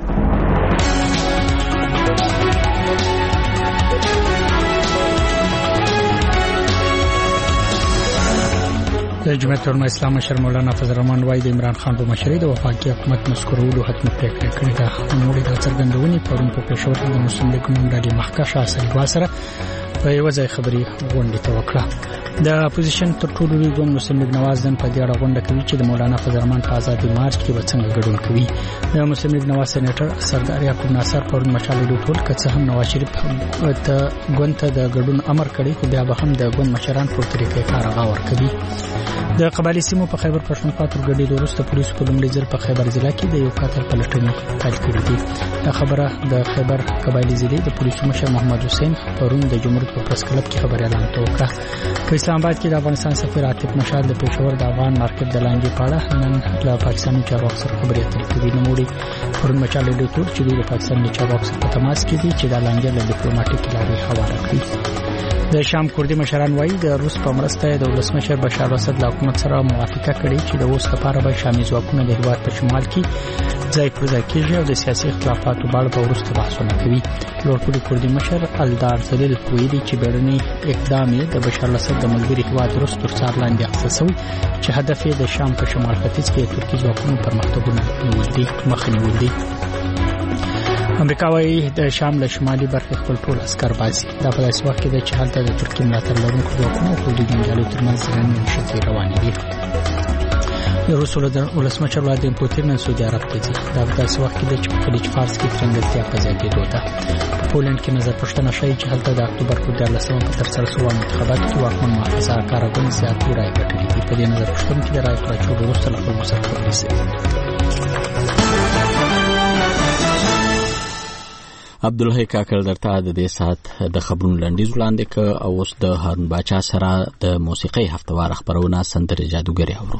د جمعیت علماء اسلام مشر مولانا فضل الرحمن وايي د عمران خان په مشرۍ د وفاقي حکومت مسکرولو حتمي پریکړه کړې ده. نوموړي دا څرګندونې پرون په پېښور کې د مسلم لیگ منډلې مخکښ اسلګوا سره په یو ځای خبري غونډه ته وکړه. د اپوزیشن تر ټولو لوی ګوند مسلم لیگ نواز نن په دې اړه غونډه کوي چې د مولانا فضل الرحمن په آزادي مارچ کې وڅنګه ګډون کوي. د مسلم لیگ نواز سېنیټر سردار یعقوب ناصر پرون مشال ډو ټول کڅ هم نواز شریف ته ګوند ته د ګډون امر کړی خو بیا به هم د ګوند مشران په طریقې کار غاور کوي. د قبایلی سیمو په خیبر پښتونخوا تر ګډېدو وروسته پولیسو په لومړي ځل په خیبر ضلع کې د یو قاتل پلټنې پیل کړې دي. دا خبره د خیبر قبایلی ضلع د پولیسو مشر محمد حسین پرون د جمهوریت په پریس کلب کې خبريالانو ته وکړه. په اسلام آباد کې د افغانستان سفیر عاطف مشال د پېښور د افغان مارکیټ د لانجې په اړه نن له پاکستاني چارواکو سره خبرې اترې کوي. نوموړي پرون مشال ډېر ټول چې د پاکستاني چارواکو سره په تماس کې دي چې د لانجې له ډیپلوماټیک لارې حواله کړي. د شام کوردي مشران وایي د روس په مرسته د ولسمشر بشار اسد له حکومت سره موافقه کړې چې د اوس لپاره به شامي ځواکونه د هیواد په شمال کې ځای پر ځای کېږي او د سیاسي اختلافاتو په اړه وروسته بحثونه کوي. لوړپوړي کوردي مشر الدار زلیل ویلي چې بیړنی اقدام یې د بشار اسد د ملګري هیواد روس تر څار لاندې اخیسته شوی چې هدف یې د شام په شمال ختیځ کې د ترکي ځواکونو پرمختګونه نیول دي مخه نیول دي. امریکا وايي د شام له شمالي برخې خپل ټول عسكر باسي. دا په داسې وخت کې د چې حالت د ترکیې ملاتړ لرونکو ځواکونو او حدودي جنجالونو ترمنځ نښتې روانې دي. د روس ولسمشر ولادیمیر پوتین نن سعودي عرب ته ځي. دا په داسې وخت کې د چې په خلیج فارس کې ترنګلتیا په زیاتېدو ده. په پولنډ کې نظر پوښتنه ښیي چې هلته د اکتوبر په دیارلسمه په ترسره شوو انتخاباتو کې واکمن محافظه کاره ګوند زیاتې رایې ګټلې دي. په دې نظر پوښتنه کې د رایې پراچولو وروسته له خلکو سره خبرې شوې. عبدالحی کاکل درته د دې ساعت د خبرونو لنډیز وړاندې ک او اوس د هارون باچا سره د موسیقۍ هفتوار خبرونه سندرې جادوګري اورو.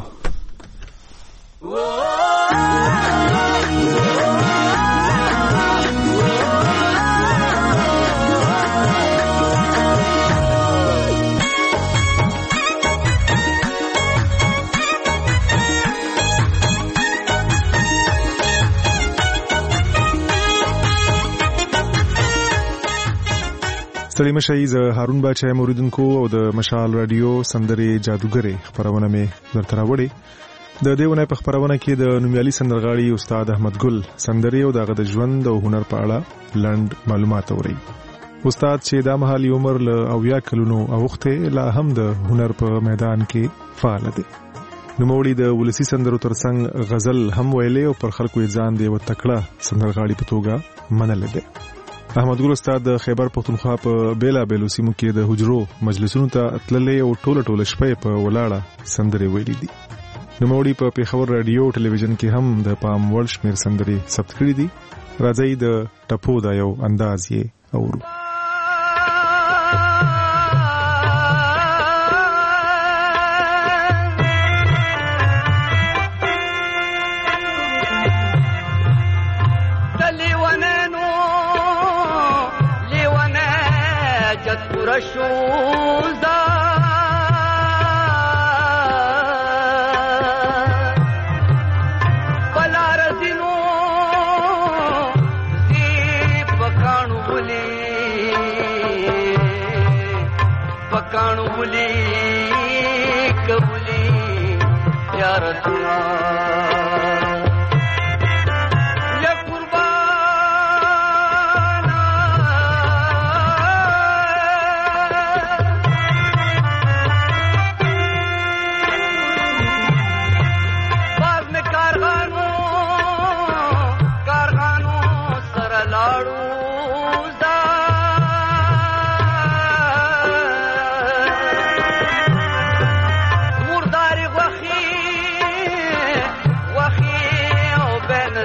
ستړي مشي ز هارون باچا موریدونکو او د مشال رادیو سندرې جادوګري خبرونه مې درته راوړي. د دیونه په خبرونه کې د نومیالي سندرغاړي استاد احمد ګل سندرې او دغه د ژوند او هنر په اړه لند معلومات اوري. استاد چې د مهالي عمر له اویا کلونو اوخته لا هم د هنر په میدان کې فعال دي. نوموړي د ولسی سندرو ترڅنګ غزل هم ویلې او پر خلکو ځان دی و تکړه سندرغاړي په توګه منل دي. احمد ګل استاد د خیبر پښتونخوا په بیلا بیلو سیمو کې د حجرو مجلسونو ته تللې او ټوله ټوله شپه په ولاړه سندرې ویلې دي. نوموړي په پیښور رادیو ټلویزیون کې هم د پام وړ شمیر سندرې ثبت کړې دي. راځي د ټپو دا یو انداز یې اورو. رشوزا بلار دینو دی پکانو بلی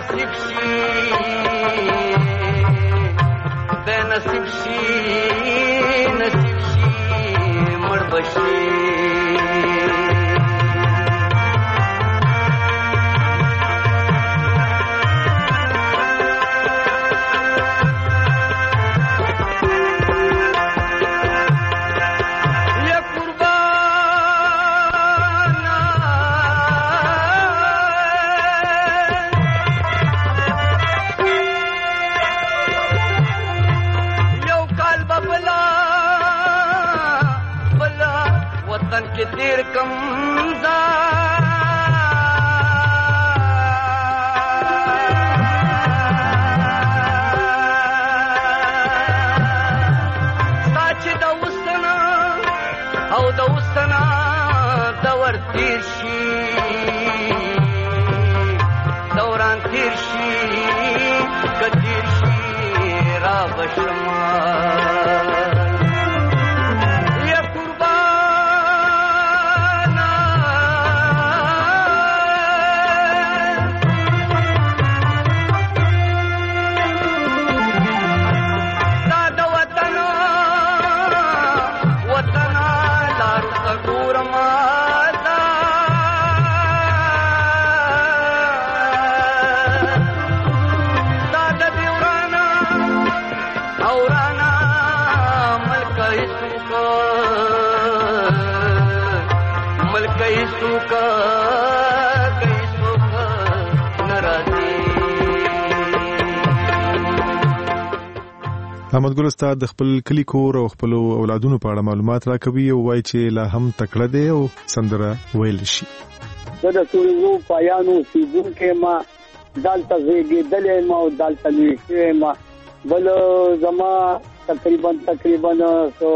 نصیب شي د نصیب شي نصیب شي مړ بشي کې تیر کم ځا ساچ د وسنا او د وسنا د ور تیر شي دوران تیر شي کتیر شي را بشما احمد ګل استاد د خپل کلی کور او خپل اولادونو په اړه معلومات راکوي او وایي چې لا هم تکړه دی او سندره ویل شي. زه د ټولو پایانو سیدونکو ما دالته زیږېدلې ما او دالته لوی شوې ما بل زما تقریبا تقریبا سو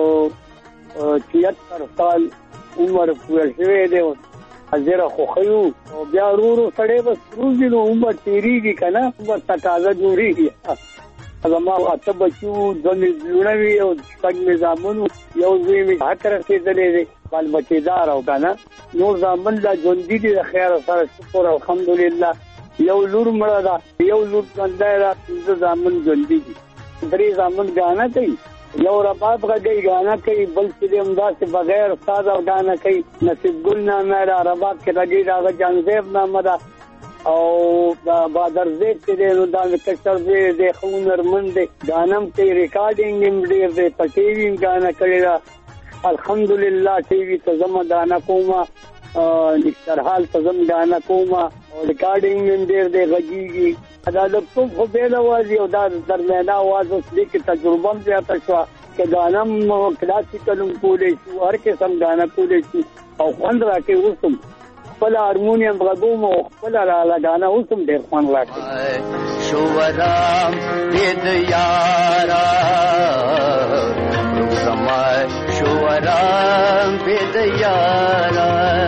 تیاتر سال عمر پوره شوی دی ازره خو خيو او بیا ورو سړې بس روزي نو عمر تیریږي کنه عمر تکازه جوړیږي زما اته بچو د نزلونوي او څنګه نظامونو یو ځای می هتر رسیدلې دي بل بچیدار او کنه نور ځامن لا ژوندۍ دي خیر سره شکر الحمدلله یو لور مړه دا یو لور څنګه دا د ځامن ژوندۍ دي درې ځامن غانا کوي یو رباب غږی غانا کوي بل چې امداد سے بغیر استاد او غانا کوي نصیب ګل نامه را رباب کې راګي دا جانزیب نامه دا او بادر زید چې نو دا کشر دې د خونرمن دې غانم کې ریکارډینګ هم ډېر دې پټیوی غانا کړی دا الحمدلله ټي وي ته زما غانا کومه نشترحال ته زما غانا کومه او ریکارډینګ هم ډېر دې غږیږي دا د ټول خو به له وازي او دا درمیانه आवाज اوس دې کې تجربه هم زیاته شو چې غانم کلاسیکل کولې شو هر قسم غانا کولې شو او خوند راکې وسم خپل هارمونیم غږوم او خپل را لګانا اوسم ډېر خوند راکې شو ورام دې یارا زما شو ورام دې یارا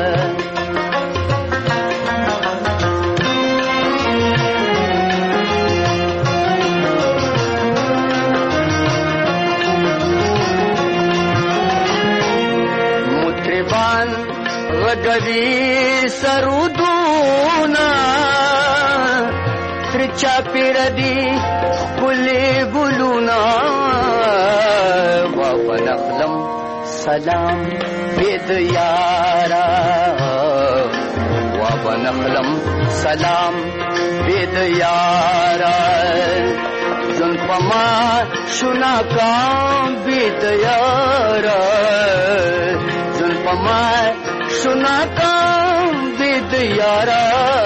مطربان غږوي سرودونا ترچا پیر دی خپلی گلونا وابنخلم سلام بید یارا وابنخلم سلام بید یارا زنفما شنا کام بید یارا زنفما شنا کام بید یارا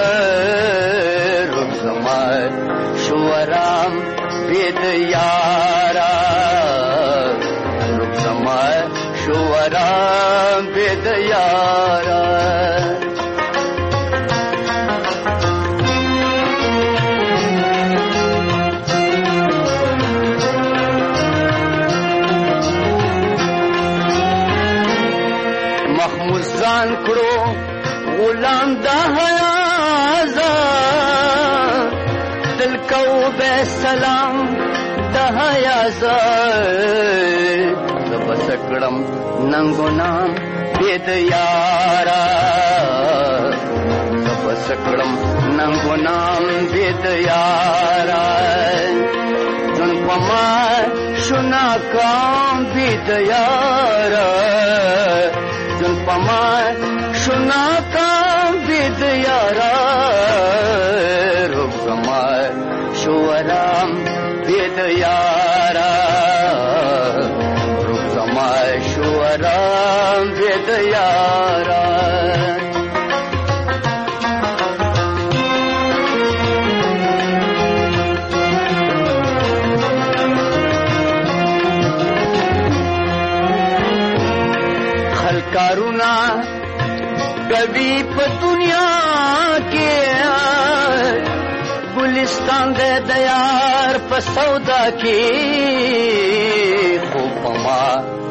رخزما شورام بید یارا رخزما شورام بید یارا محموزان کرو غلام دا حیازا دل کو بے سلام دا حیازا زب سکڑم ننگو نام بید یارا زب سکڑم ننگونام بید یاران جن پما شنا کام بید یاران جن پما شنا کام بید یاران روب زما شورام بید یاران روب زما شورام بید یاران کارونا کبھی په دنیا کې ګلستان د دیار په سودا کې خو پما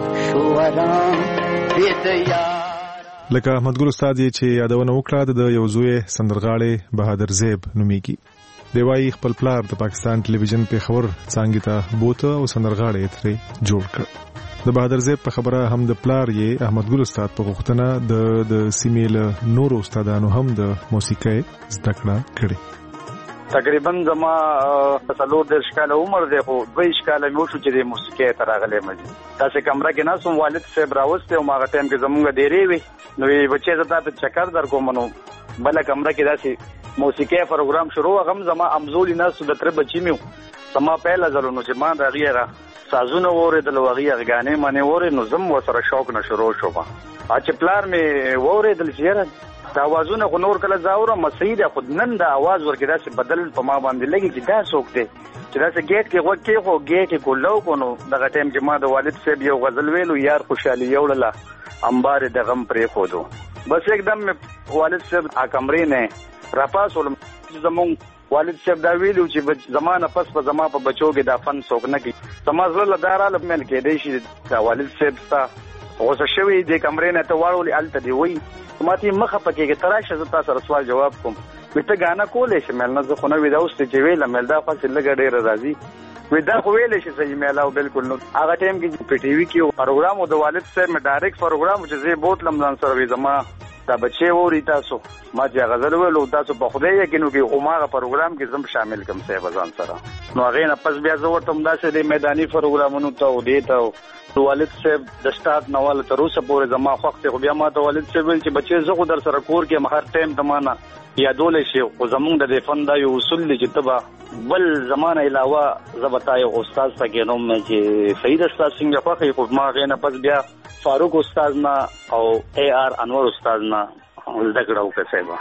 شورام دې دیار لکه احمد ګل استاد چې یادونه وکړه د یو زوی سندرغاړي بهادر زیب نومیږي دی وايي خپل پلار د پاکستان ټلویزیون په خبر څنګه ته بوته او سندرغاړي ترې جوړ کړ د بهادر زیب په خبره هم د پلار یې احمد ګل استاد په غوښتنه د د سیمیل نور استادانو هم د موسیقي زده کړه کړې تقریبا زما څلور دېرش کاله عمر دی خو دوه کاله مې وشو چې د موسیقي ته راغلی مې تاسو کمره کې ناسم والد صاحب راوسته او ماغه ټایم کې زمونږ ډېرې وي نو بچي زه ته چکر در کوم نو بل کمره کې داسې موسیقي پروګرام شروع غم زما امزولي ناس د تر بچی مې سما پهلا زلونو چې ما راغیره سازونه وره د لوغي غانې معنی وره نو زم وسره شوق نشرو شو ما چې پلار می وره د لچره دا आवाजونه خو نور کله زاوره مسعید خود نن دا आवाज ورګه داسې بدل په ما باندې لګي چې دا څوک دی چې داسې گیټ کې وکي خو گیټ کو لو کو نو دغه ټیم چې ما د والد صاحب یو غزل ویلو یار خوشالي یوړله انبار د غم پرې خودو بس एकदम والد صاحب ا کمرې نه راپاسول زمون والد صاحب دا ویلو چې زمانه پس په زما په بچو کې دا فن څوک نه کی سمازله لدارال مل کې دی شي دا والد صاحب تا اوسه شوی د کمرې نه ته واړولې الته دی وای ماته مخه پکې کې تراشه ز تاسو سوال جواب کوم وته غانا کولې چې مل نه زه خو نه وې دا اوس چې ویل مل دا فاصله لګ ډېر راځي وې دا خو ویلې چې صحیح ملاو بالکل نو هغه ټیم کې په ټي وي کې پروګرام او د والد صاحب مې ډایرکټ پروګرام چې زه بوتلم ځان سره وې زما دا بچي ووري تاسو ما چې غزل ویلو تاسو په خدای یې کینو کې عمره پروګرام کې زم شامل کم صاحب ځان سره نو هغه نه پس بیا زه ورته مداسه د میداني پروګرامونو ته ودی ته والد صاحب د سٹارټ نواله تر اوسه پورې زما وخت خو بیا ما ته والد صاحب ویل چې بچي زه خو در سره کور کې مهر ټیم تمانه یادول شي او زمونږ د فن دا یو اصول دي چې تبا بل زمانه علاوه زبطای استاد ته کې نوم چې سید استاد څنګه خوخه خو ما غینه پس بیا فاروق استاد نه او اے آر انور استاد نه ذکر او کسبه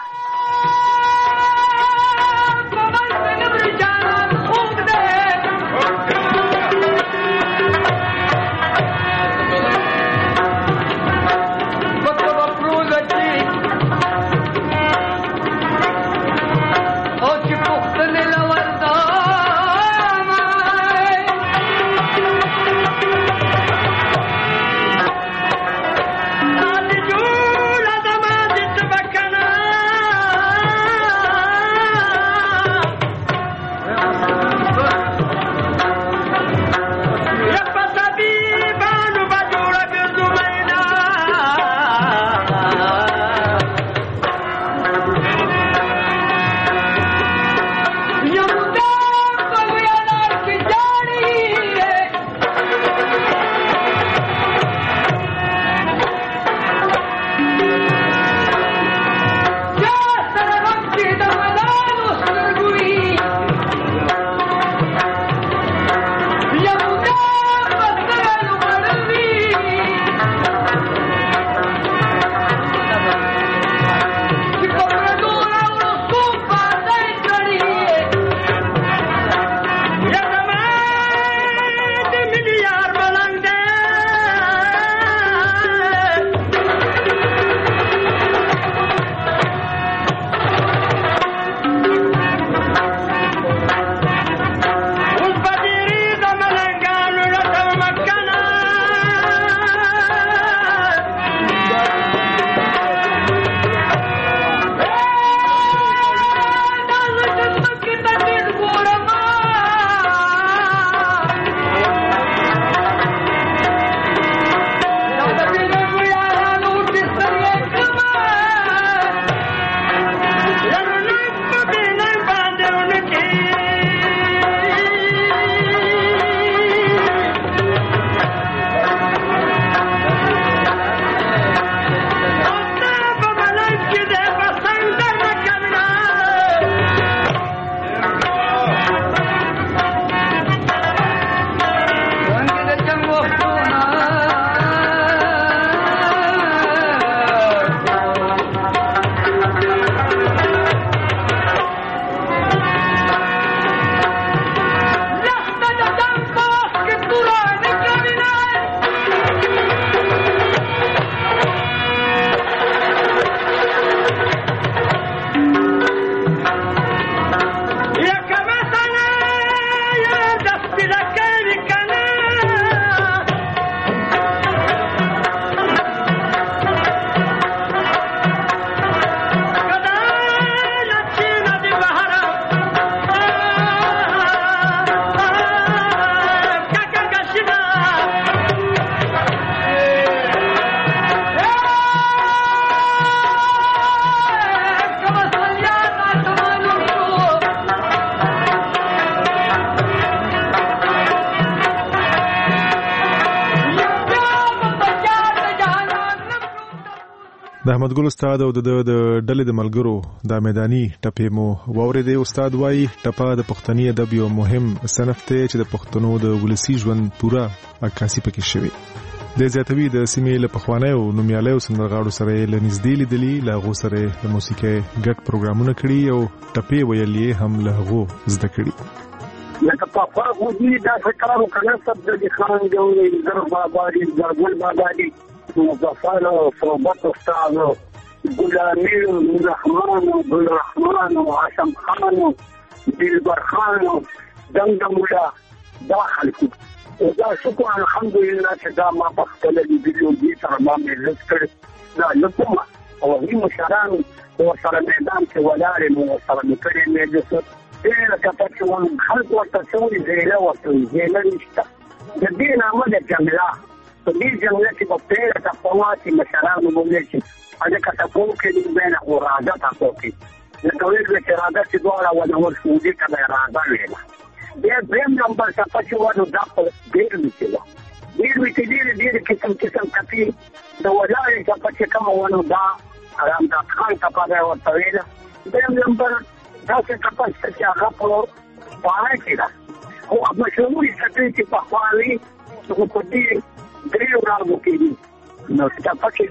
د احمد ګل استاد او د ډلې د ملګرو د میداني ټپې مو واورېدې. استاد وایي ټپه د پښتني ادب یو مهم صنف دی چې د پښتنو د ولسي ژوند پوره عکاسي پکې شوې. د زیاتوي د سیمې له پخوانیو نومیالیو سندرغاړو سره یې له نږدې لیدلي، له هغو سره یې د موسیقۍ ګډ پروګرامونه کړي او ټپې ویل یې هم له هغو زده کړي. لکه پخوا خو دې داسې کار وکړه صفدرجي خان جوړې زر بابا دي زرګل بابا دي مظفر او صوبت استاد ګلامي رحمان ګل رحمان عاصم خان دلبر خان دنګمولا دا خلکو او دا شکر الحمدلله چې دا ما په خپل ویډیو دې سره باندې لسکړ دا لکه او هی مشران او سره میدان کې ولاړ مو سره نکړې مې د څه دې لکه چې ون خلک ورته څوري زیله ورته زیله نشته د دې نامه د جمله په دې جمله کې په پیړه د قواتي مشران وګورئ چې اجه کتابو کې د بین او راځه تاسو کې د ټولې د شراده چې دوه راوړل ور شو دي کله راځه ویلا دې دیم نمبر څه په څو د خپل ډیر میچلو ډیر میچلې ډیر قسم قسم کپی د ولای څه په څه کوم ونه دا ارام دا خان ته په ورته ویلا دیم نمبر دا څه تاسو چې هغه په پاره کې دا او په شمولي څه چې په خالي څه په دې دریو راغو کې دي نو چې پکې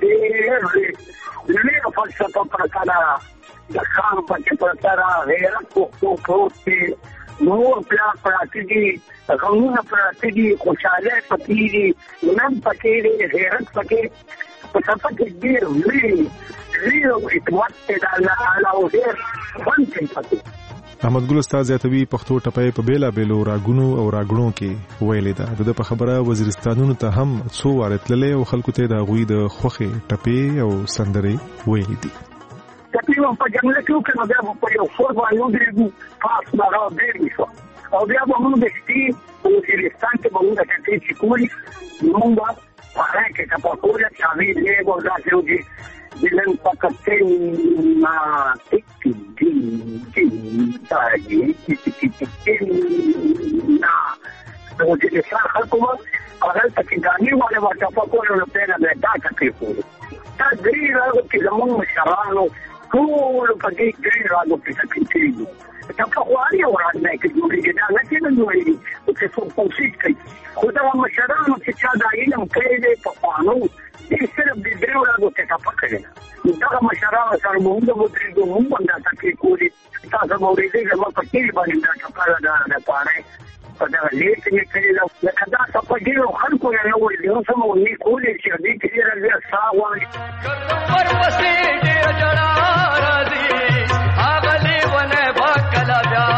دې لږه فلسفه پرکاله د خان پکې پرکاله غیرت کو کوته نور پلا پراتګي غمونه پراتګي خوشاله پکې دي نن پکې دي غیرت پکې په څه پکې دي لږه لږه اعتماد ته الله تعالی او دې باندې پکې. احمد ګل استاد زیاتوي پښتو ټپې په بیلا بیلو راګونو او راګړو کې ویلې ده. د په خبره وزیرستانونو ته هم څو واره تللې او خلکو ته د غوي د خوخي ټپې او سندرې ویلې دي. تقریبا په جمله کې کوم بیا په یو فور باندې درېږي پاس ما غوډې میشو او بیا به موږ د شتي وزیرستان ته موږ د ټپې چې کولی موږ پاره کې کپاټوله چې اوی دې ورته جوړي دلن پکتین نا ټیک ټی ټی تاجي ټیک ټیک ټی نا نو چې څنګه خلکو هغه چې ګانی والے ورته په کوله په نه دا کې کوي دا ګری راغو چې زموږ مشرانو ټول په دې ګری راغو په کې دا په خواري ورانه کې دوی دا نه کېږي نو چې څو کوشش کوي خدای مشرانو چې چا دا علم کوي په قانون دې صرف دې درو راغو ته پکړه دا مشرانو سره موږ د وتري د موږ باندې تکي کولی تاسو موري دې ما په کې باندې دا څه دا نه پاره په دا لیک نه کړی دا دا څه په دې خلکو نه وایي نو سمو نه کولی چې دې کې راځي ساوای پر وسې دې جړا راځي اغلی ونه باکلا بیا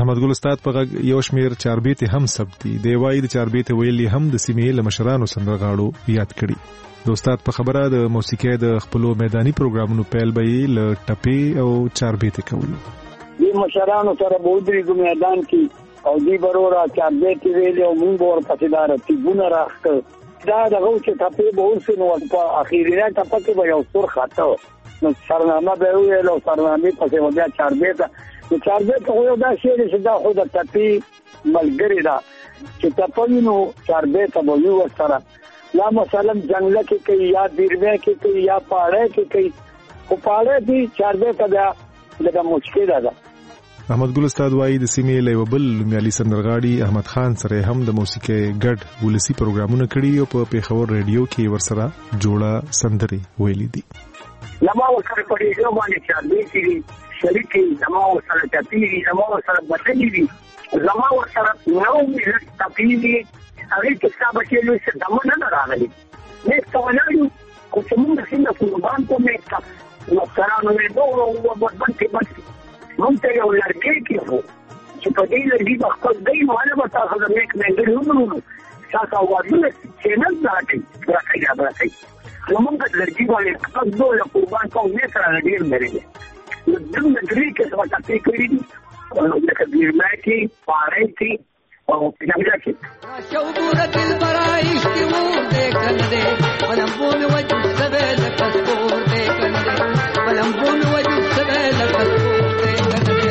احمد ګل استاد په یو شمیر چاربیت هم ثبتي دی وایي د چاربیت ویلي هم د سیمې له مشرانو سندرغاړو یاد کړي. د استاد په خبره د موسیقۍ د خپلو میداني پروګرامونو پیل به یې له ټپې او چاربیت کولو. دې مشرانو سره به ودرېږو میدان کې او دې برورا چاربیت ویلې او مونږ به ورپسې دا رتیبونه راښکه. دا دغه چې ټپې به اوسې نو په اخرینه ټپه کې به یو سور خاطه نو سرنامه به یې ویل او سرنامې پسې به بیا چاربیت. د چاربیت خو یو دا شعر چې دا خو د ټپې ملګرې ده چې ټپه وي نو چاربیت به وي ورسره. یا مثلا جنگله کې کوي یا بیرمه کې کوي یا پاړه کې کوي. خو پاړه دي چاربیت بیا لږه مشکله ده. احمد ګل استاد وایي د سیمې له یو بل نومیالي سندرغاړي احمد خان سره هم د موسیقۍ ګډ ولسي پروګرامونه کړي او په پیښور ریډیو کې ورسره جوړه سندرې ویلي دي. لما ورسره په ریډیو باندې چاربیت دي شریکي زما ورسره چاپیږي زما ورسره بچي دي زما ورسره نو مې چاپیږي هغه کې څه بچي له څه دمو نه راغلي نه څونایو خو څنګه څنګه قربان ته مې تا نو سره نو دوه او باندې باندې مونږ ته یو لړګي کې وو چې په دې لړګي په خپل دای نو هغه به تاسو د میک منګل ومنو تاسو واځونه چې نه ځاټي راځي راځي نو مونږ د لړګي باندې خپل دوه قربان کوو نه سره ډیر لري دغه درې کې څه تاسو کړی دي نو د کبیر ماکي پاره کې او پیغامونه کې شوګور دل برای شتور دې کنده ولمبون وجه سبل کسور دې کنده ولمبون وجه سبل کسور دې کنده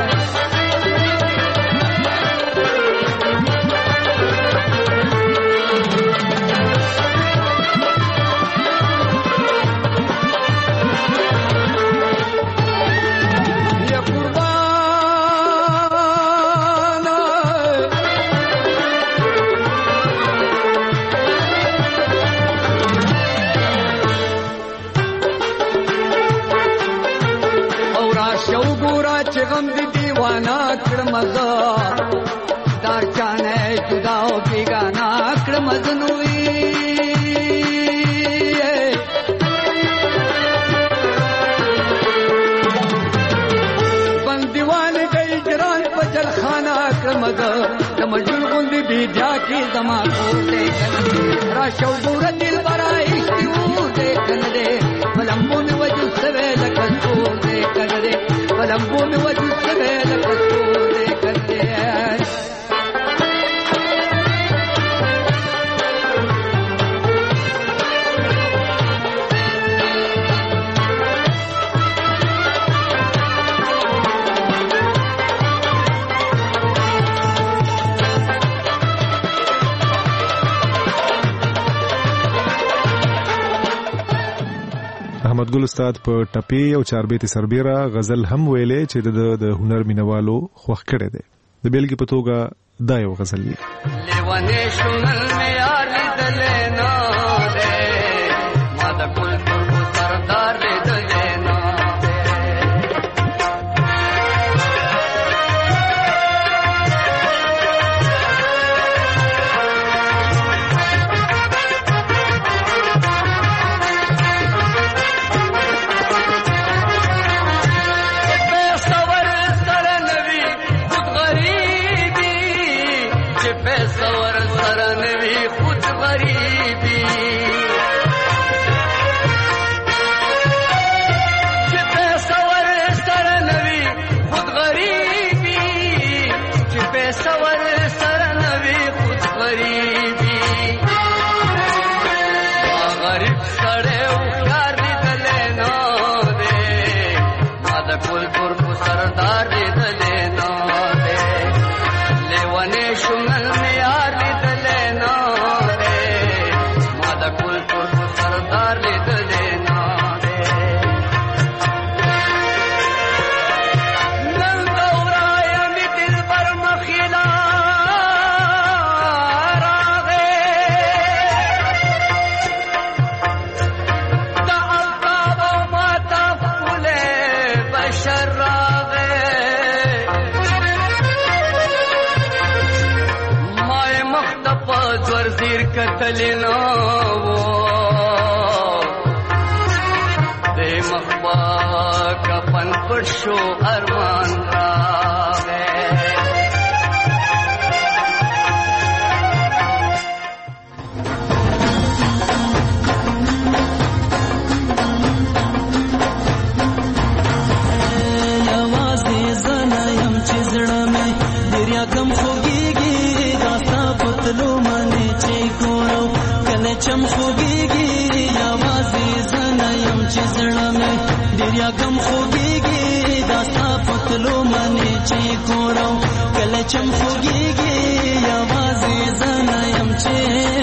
غم دی دیوانا کړمزا دا چانه جدا او بیگانا کړمزنوي بندیوان گئی جران پجل خانہ کړمزا د مجل غوندي بيدیا کې زما کو دې کنه را شو ګور دل برای شتو دې کنه ولمبون وجو سوي لکو دې کنه ولمبون وجو سوي لکو دې کنه احمد ګل استاد په ټپې او چاربیت سربېره غزل هم ویلې چې د هنر مینوالو خوښ کړي دي. د بیلګې په توګه دا یو غزل دی لیوانې شونل مې یار لیدلې نه ده ما د کلتور کو سردار لیدلې نه کتلنا وہ دے مخبا کپن پر شو ارمان راغے چم خوږیږي یوازې زنه یم چې زړه مې ډېر یاګم خوږیږي دا ستا پتلو منې چې کورو کله چم خوږیږي یوازې زنه یم چې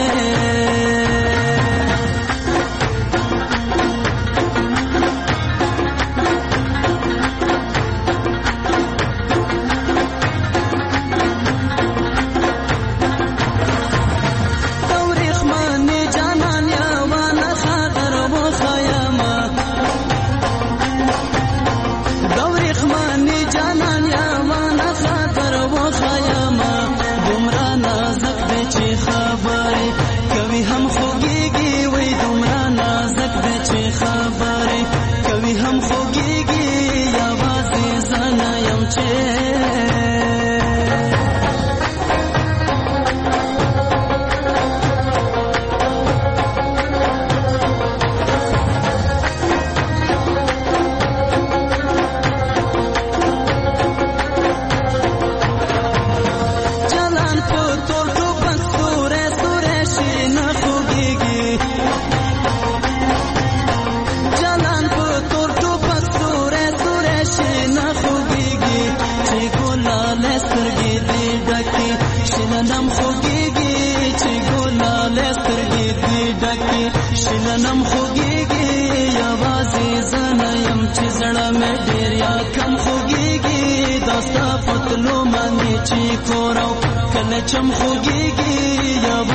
شننم خوږیږي یوازې زنه یم چې زړه مې ډېر یا کم خوږیږي دا ستا پتلو باندې چې کورو کله چم خوږیږي